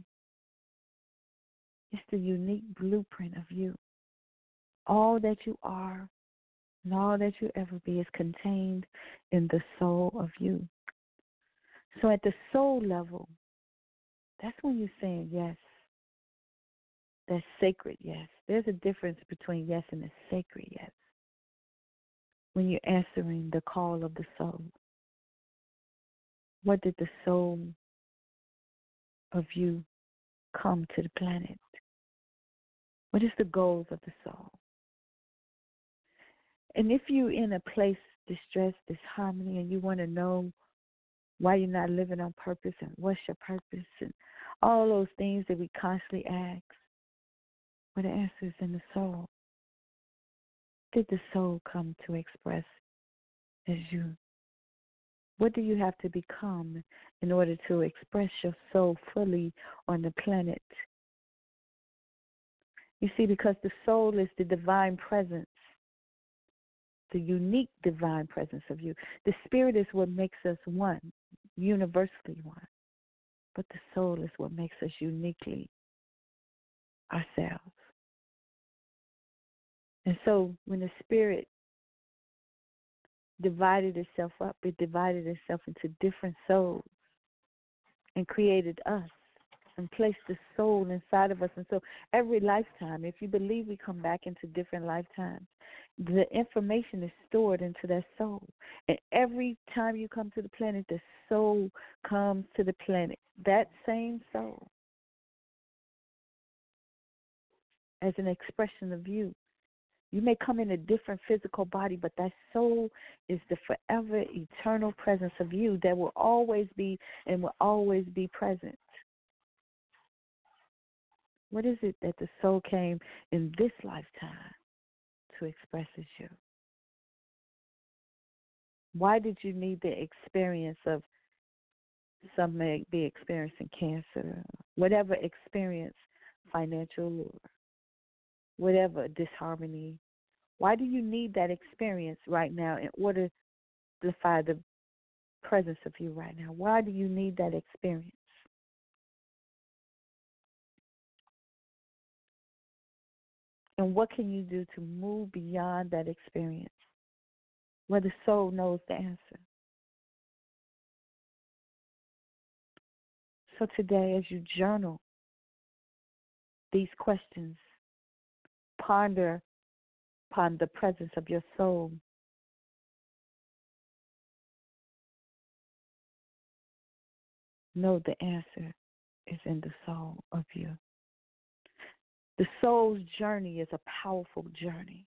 Speaker 1: it's the unique blueprint of you. All that you are and all that you ever be is contained in the soul of you. So at the soul level, that's when you're saying yes. That's sacred yes. There's a difference between yes and a sacred yes. When you're answering the call of the soul, what did the soul of you come to the planet? What is the goals of the soul? And if you're in a place, distress, disharmony, and you want to know why you're not living on purpose and what's your purpose and all those things that we constantly ask, well, the answer is in the soul. Did the soul come to express as you? What do you have to become in order to express your soul fully on the planet? You see, because the soul is the divine presence, the unique divine presence of you. The spirit is what makes us one, universally one. But the soul is what makes us uniquely ourselves. And so when the spirit divided itself up, it divided itself into different souls and created us and placed the soul inside of us. And so every lifetime, if you believe we come back into different lifetimes, the information is stored into that soul. And every time you come to the planet, the soul comes to the planet. That same soul, as an expression of you. You may come in a different physical body, but that soul is the forever, eternal presence of you that will always be and will always be present. What is it that the soul came in this lifetime to express as you? Why did you need the experience of, some may be experiencing cancer, whatever experience, financial or whatever disharmony? Why do you need that experience right now in order to defy the presence of you right now? Why do you need that experience? And what can you do to move beyond that experience where the soul knows the answer? So today, as you journal these questions, ponder upon the presence of your soul. Know the answer is in the soul of you. The soul's journey is a powerful journey.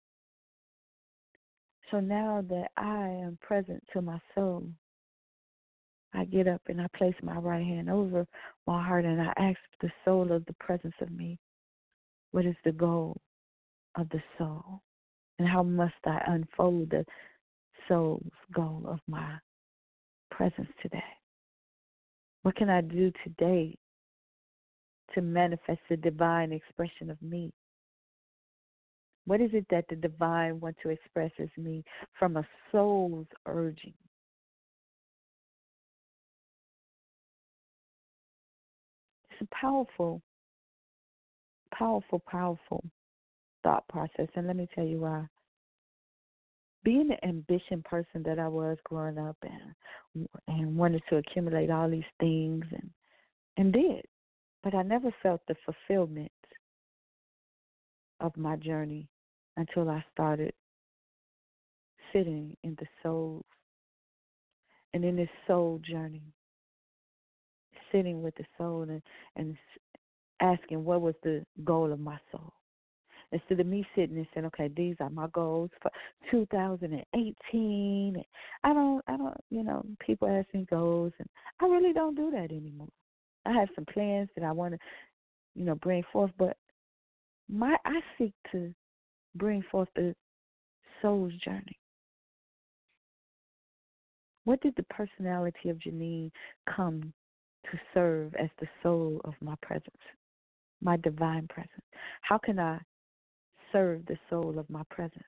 Speaker 1: So now that I am present to my soul, I get up and I place my right hand over my heart and I ask the soul of the presence of me, what is the goal of the soul? And how must I unfold the soul's goal of my presence today? What can I do today to manifest the divine expression of me? What is it that the divine wants to express as me from a soul's urging? It's a powerful, powerful, powerful thought process. And let me tell you why. Being the ambition person that I was growing up and and wanted to accumulate all these things and, and did, but I never felt the fulfillment of my journey until I started sitting in the soul and in this soul journey, sitting with the soul and, and asking what was the goal of my soul. Instead of me sitting and saying, okay, these are my goals for two thousand eighteen. I don't, I don't, you know, people ask me goals, and I really don't do that anymore. I have some plans that I want to, you know, bring forth, but my I seek to bring forth the soul's journey. What did the personality of Janine come to serve as the soul of my presence, my divine presence? How can I serve the soul of my presence?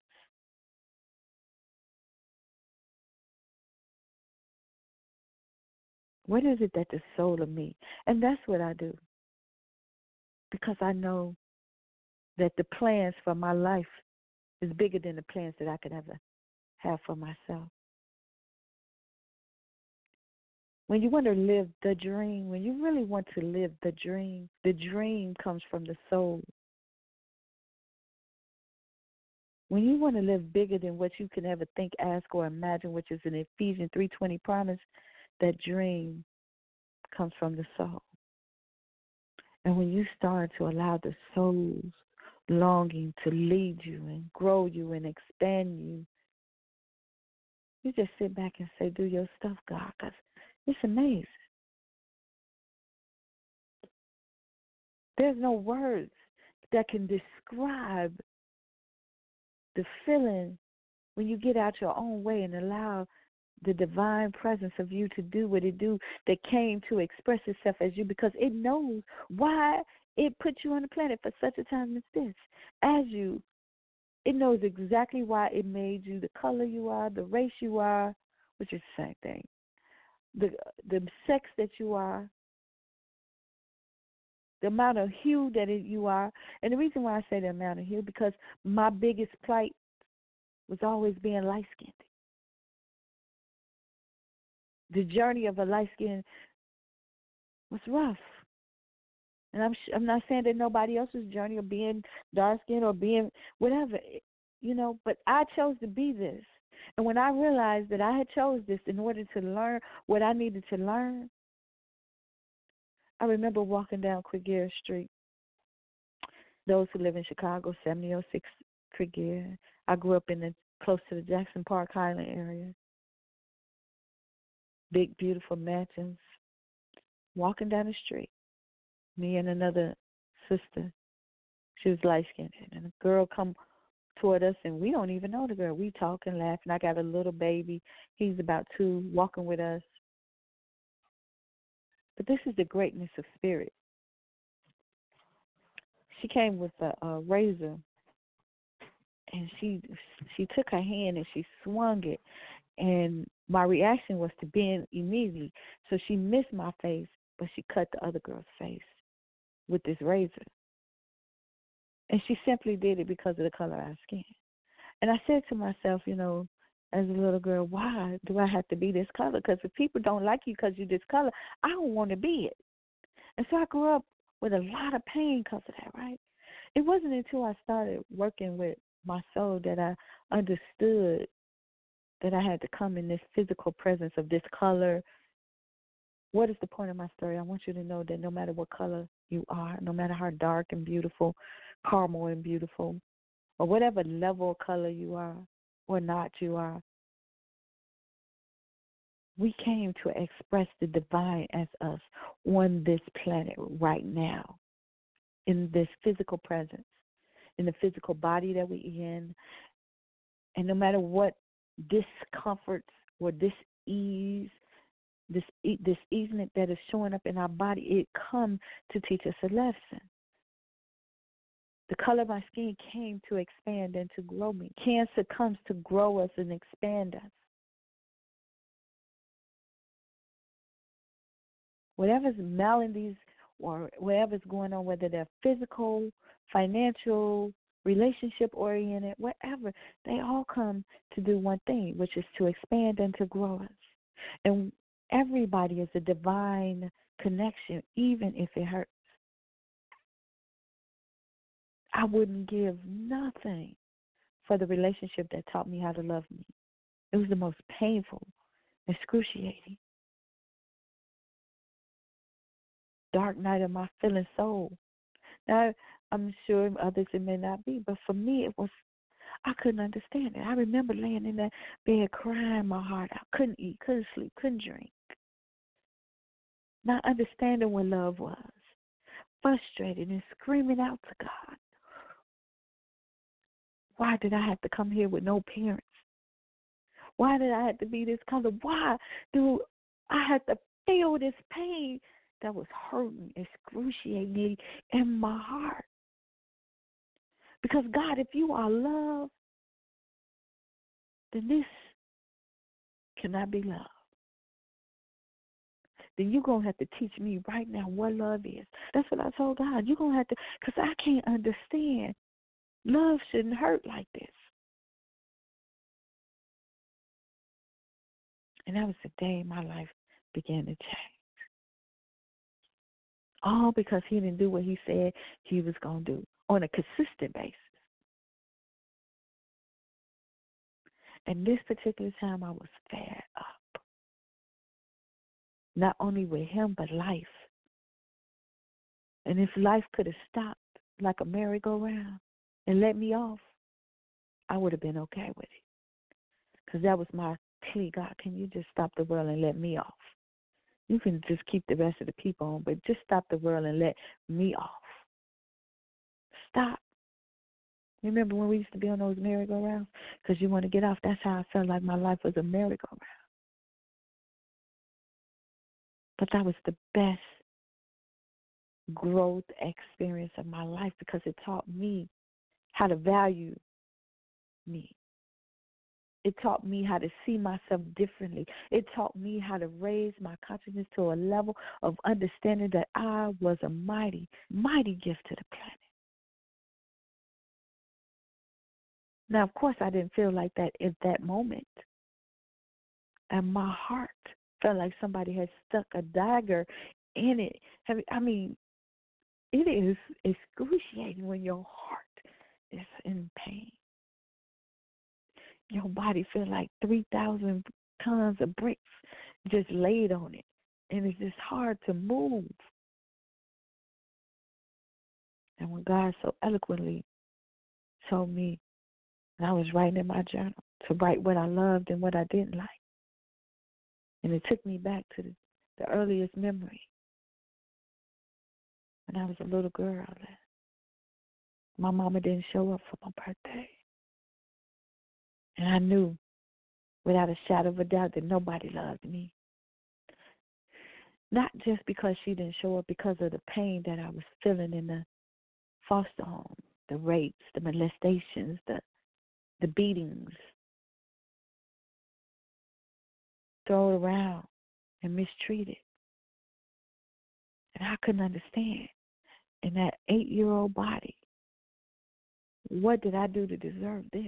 Speaker 1: What is it that the soul of me? And that's what I do. Because I know that the plans for my life is bigger than the plans that I could ever have for myself. When you want to live the dream, when you really want to live the dream, the dream comes from the soul. When you want to live bigger than what you can ever think, ask, or imagine, which is an Ephesians three twenty promise, that dream comes from the soul. And when you start to allow the soul's longing to lead you and grow you and expand you, you just sit back and say, do your stuff, God, because it's amazing. There's no words that can describe the feeling when you get out your own way and allow the divine presence of you to do what it do that came to express itself as you, because it knows why it put you on the planet for such a time as this. As you, it knows exactly why it made you the color you are, the race you are, which is the same thing, the the sex that you are, the amount of hue that it, you are. And the reason why I say the amount of hue, because my biggest plight was always being light-skinned. The journey of a light skin was rough. And I'm sh- I'm not saying that nobody else's journey of being dark skinned or being whatever, you know, but I chose to be this. And when I realized that I had chose this in order to learn what I needed to learn, I remember walking down Quigere Street. Those who live in Chicago, seventy oh six Quigere. I grew up in the close to the Jackson Park Highland area. Big, beautiful mansions. Walking down the street, me and another sister. She was light skinned, and a girl come toward us, and we don't even know the girl. We talking, laughing. I got a little baby. He's about two, walking with us. But this is the greatness of spirit. She came with a, a razor, and she she took her hand and she swung it, and my reaction was to bend immediately. So she missed my face, but she cut the other girl's face with this razor. And she simply did it because of the color of our skin. And I said to myself, you know, as a little girl, why do I have to be this color? Because if people don't like you because you're this color, I don't want to be it. And so I grew up with a lot of pain because of that, right? It wasn't until I started working with my soul that I understood that I had to come in this physical presence of this color. What is the point of my story? I want you to know that no matter what color you are, no matter how dark and beautiful, caramel and beautiful, or whatever level of color you are or not you are, we came to express the divine as us on this planet right now, in this physical presence, in the physical body that we're in. And no matter what discomforts or dis-ease, this this easement that is showing up in our body, it comes to teach us a lesson. The color of my skin came to expand and to grow me. Cancer comes to grow us and expand us. Whatever's maladies or whatever's going on, whether they're physical, financial, relationship-oriented, whatever, they all come to do one thing, which is to expand and to grow us. And everybody is a divine connection, even if it hurts. I wouldn't give nothing for the relationship that taught me how to love me. It was the most painful, excruciating, dark night of my feeling soul. Now, I'm sure others it may not be, but for me it was, I couldn't understand it. I remember laying in that bed crying my heart out. Couldn't eat, couldn't sleep, couldn't drink. Not understanding what love was. Frustrated and screaming out to God. Why did I have to come here with no parents? Why did I have to be this color? Why do I have to feel this pain that was hurting, excruciating in my heart? Because, God, if you are love, then this cannot be love. Then you're going to have to teach me right now what love is. That's what I told God. You're going to have to, because I can't understand. Love shouldn't hurt like this. And that was the day my life began to change. All because he didn't do what he said he was going to do on a consistent basis. And this particular time I was fed up. Not only with him, but life. And if life could have stopped like a merry-go-round and let me off, I would have been okay with it. Because that was my plea. God, can you just stop the world and let me off? You can just keep the rest of the people on, but just stop the world and let me off. Stop. Remember when we used to be on those merry-go-rounds? Because you want to get off. That's how I felt like my life was a merry-go-round. But that was the best growth experience of my life because it taught me how to value me. It taught me how to see myself differently. It taught me how to raise my consciousness to a level of understanding that I was a mighty, mighty gift to the planet. Now, of course, I didn't feel like that at that moment. And my heart felt like somebody had stuck a dagger in it. I mean, it is excruciating when your heart is in pain. Your body feels like three thousand tons of bricks just laid on it. And it's just hard to move. And when God so eloquently told me, and I was writing in my journal, to write what I loved and what I didn't like. And it took me back to the, the earliest memory. When I was a little girl, my mama didn't show up for my birthday. And I knew without a shadow of a doubt that nobody loved me. Not just because she didn't show up, because of the pain that I was feeling in the foster home, the rapes, the molestations, the the beatings, thrown around and mistreated. And I couldn't understand. In that eight-year-old body, what did I do to deserve this?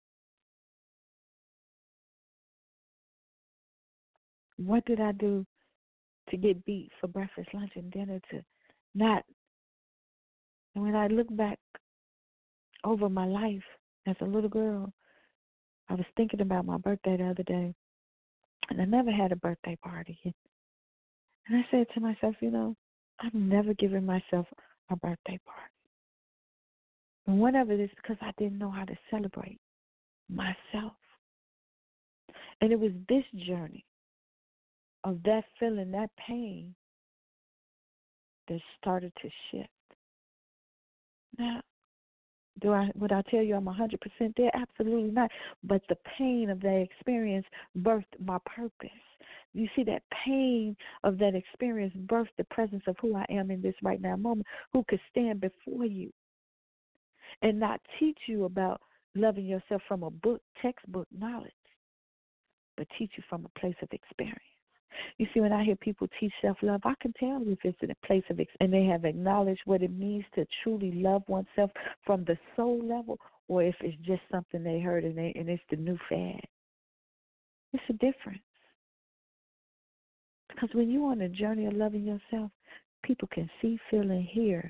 Speaker 1: What did I do to get beat for breakfast, lunch, and dinner, to not? And when I look back over my life as a little girl, I was thinking about my birthday the other day, and I never had a birthday party. And I said to myself, you know, I've never given myself a birthday party. And one of it is because I didn't know how to celebrate myself. And it was this journey of that feeling, that pain, that started to shift. Now, do I would I tell you I'm one hundred percent there? Absolutely not. But the pain of that experience birthed my purpose. You see, that pain of that experience birthed the presence of who I am in this right now moment, who could stand before you and not teach you about loving yourself from a book, textbook knowledge, but teach you from a place of experience. You see, when I hear people teach self-love, I can tell if it's in a place of experience and they have acknowledged what it means to truly love oneself from the soul level, or if it's just something they heard and, they, and it's the new fad. It's a difference. Because when you're on a journey of loving yourself, people can see, feel, and hear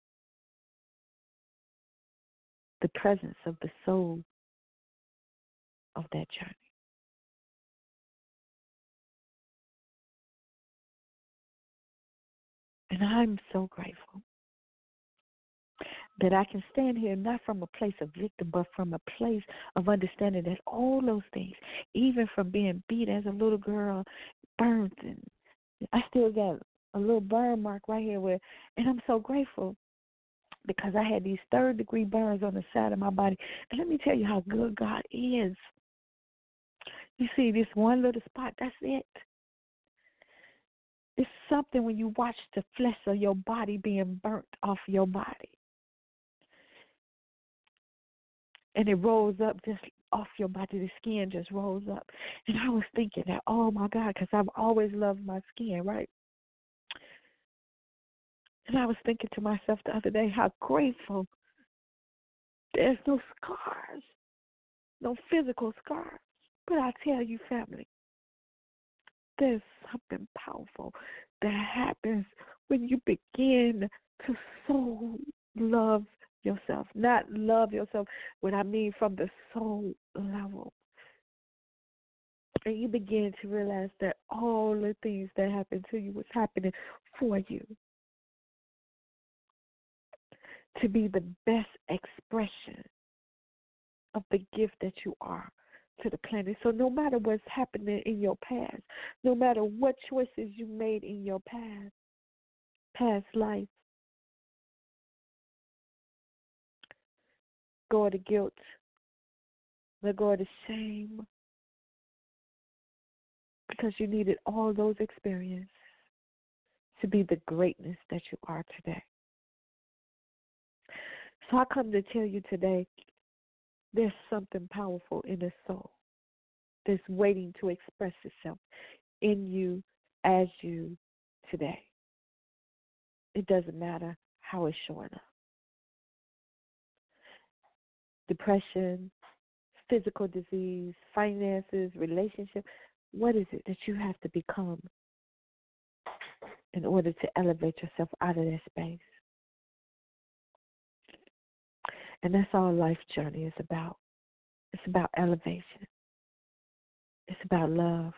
Speaker 1: the presence of the soul of that journey. And I'm so grateful that I can stand here not from a place of victim, but from a place of understanding that all those things, even from being beat as a little girl, burned, and I still got a little burn mark right here where, and I'm so grateful because I had these third degree burns on the side of my body. And let me tell you how good God is. You see, this one little spot, that's it. It's something when you watch the flesh of your body being burnt off your body. And it rolls up just off your body. The skin just rolls up. And I was thinking that, oh, my God, because I've always loved my skin, right? And I was thinking to myself the other day how grateful there's no scars, no physical scars. But I tell you, family, there's something powerful that happens when you begin to so love yourself. Not love yourself, what I mean from the soul level. And you begin to realize that all the things that happened to you was happening for you. To be the best expression of the gift that you are to the planet. So no matter what's happening in your past, no matter what choices you made in your past, past life, go of the guilt, let go of the shame, because you needed all those experiences to be the greatness that you are today. So I come to tell you today, there's something powerful in the soul that's waiting to express itself in you as you today. It doesn't matter how it's showing up. Depression, physical disease, finances, relationship. What is it that you have to become in order to elevate yourself out of that space?
Speaker 5: And that's all life's journey is about. It's about elevation. It's about love.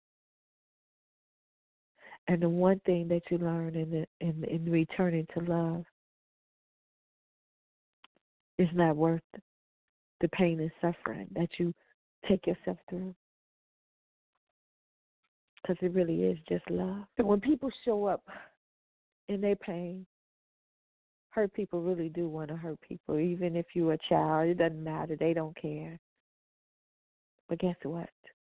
Speaker 5: And the one thing that you learn in the, in in returning to love is not worth the pain and suffering that you take yourself through. Because it really is just love. And when people show up in their pain, hurt people really do want to hurt people. Even if you're a child, it doesn't matter. They don't care. But guess what?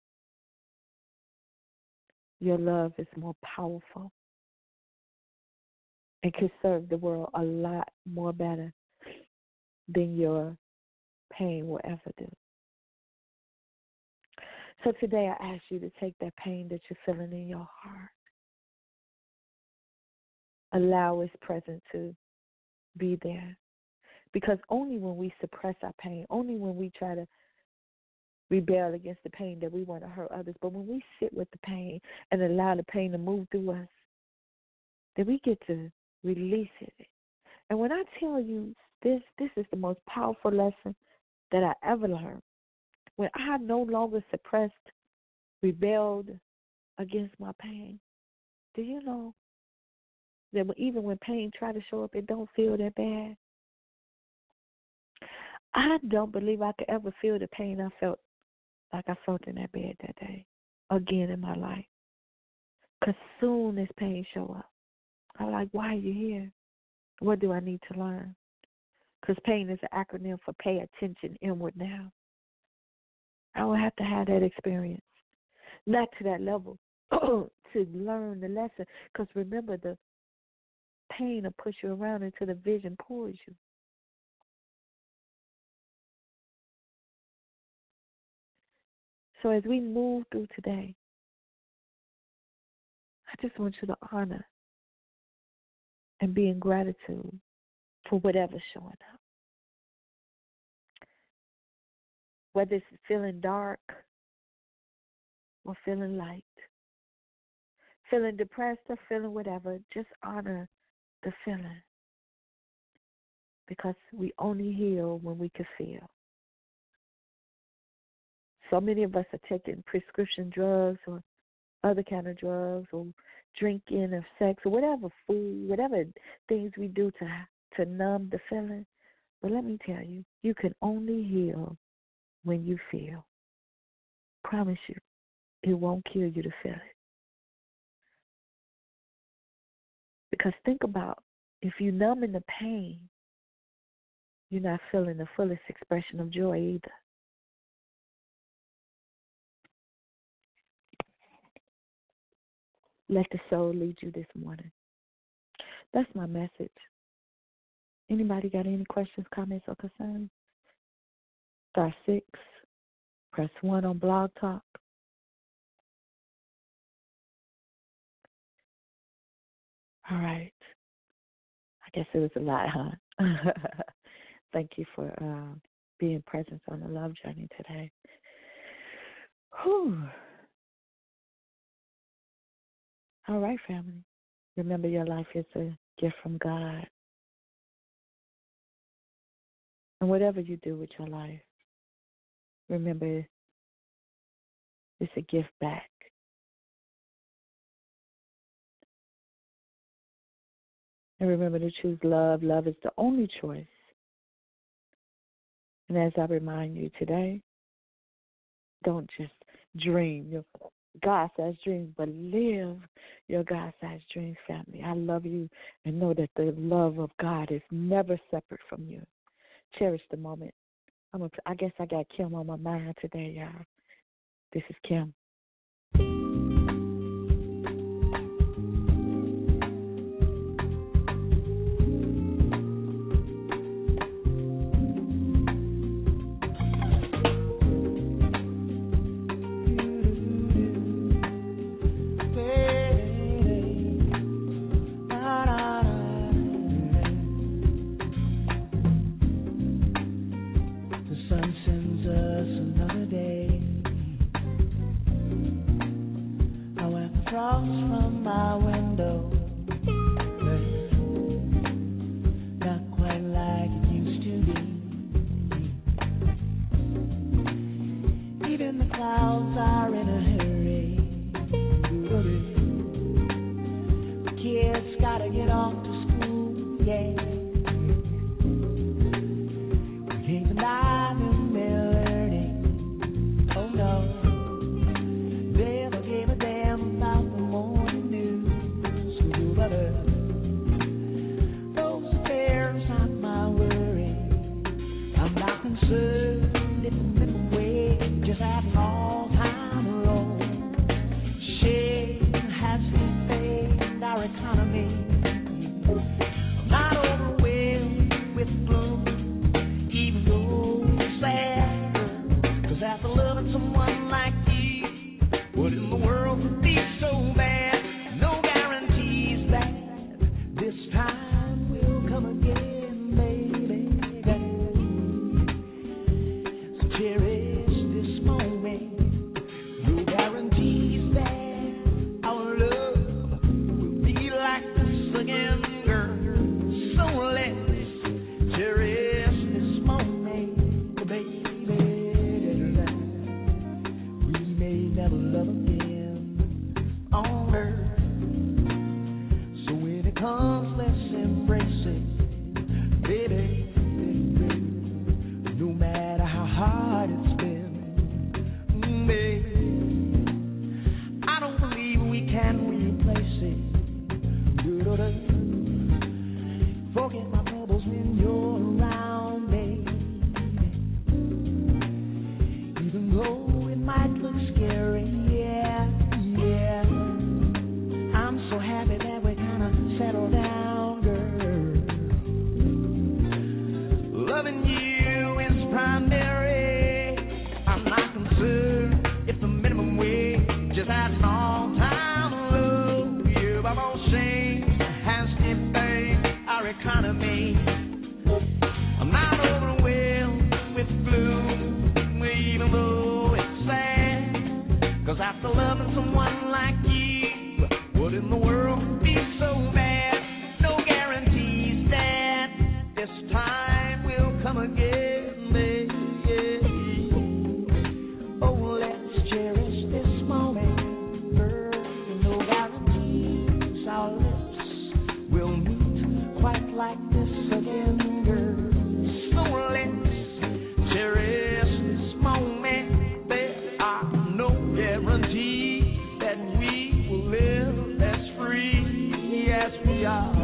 Speaker 5: Your love is more powerful and can serve the world a lot more better than your pain will ever do. So today I ask you to take that pain that you're feeling in your heart. Allow its presence to be there. Because only when we suppress our pain, only when we try to rebel against the pain that we want to hurt others, but when we sit with the pain and allow the pain to move through us, then we get to release it. And when I tell you this, this is the most powerful lesson that I ever learned. When I no longer suppressed, rebelled against my pain, do you know that even when pain tries to show up, it don't feel that bad? I don't believe I could ever feel the pain I felt like I felt in that bed that day again in my life. Because soon as pain show up, I'm like, why are you here? What do I need to learn? Because pain is an acronym for pay attention inward now. I don't have to have that experience. Not to that level. To learn the lesson. Because remember, the pain will push you around until the vision pulls you. So as we move through today, I just want you to honor and be in gratitude for whatever's showing up. Whether it's feeling dark or feeling light, feeling depressed or feeling whatever, just honor the feeling. Because we only heal when we can feel. So many of us are taking prescription drugs or other kind of drugs or drinking or sex or whatever food, whatever things we do to to numb the feeling. But let me tell you, you can only heal when you feel. Promise you, it won't kill you to feel it. Because think about, if you numb in the pain, you're not feeling the fullest expression of joy either. Let the soul lead you this morning. That's my message. Anybody got any questions, comments, or concerns? Star six. Press one on Blog Talk. All right. I guess it was a lot, huh? Thank you for uh, being present on the Love Journey today. Whew. All right, family. Remember, your life is a gift from God. And whatever you do with your life, remember, it's a gift back. And remember to choose love. Love is the only choice. And as I remind you today, don't just dream your God-sized dreams, but live your God-sized dreams, family. I love you, and know that the love of God is never separate from you. Cherish the moment. I'm a, I guess I got Kim on my mind today, y'all. This is Kim.
Speaker 4: Guarantee that we will live as free as we are.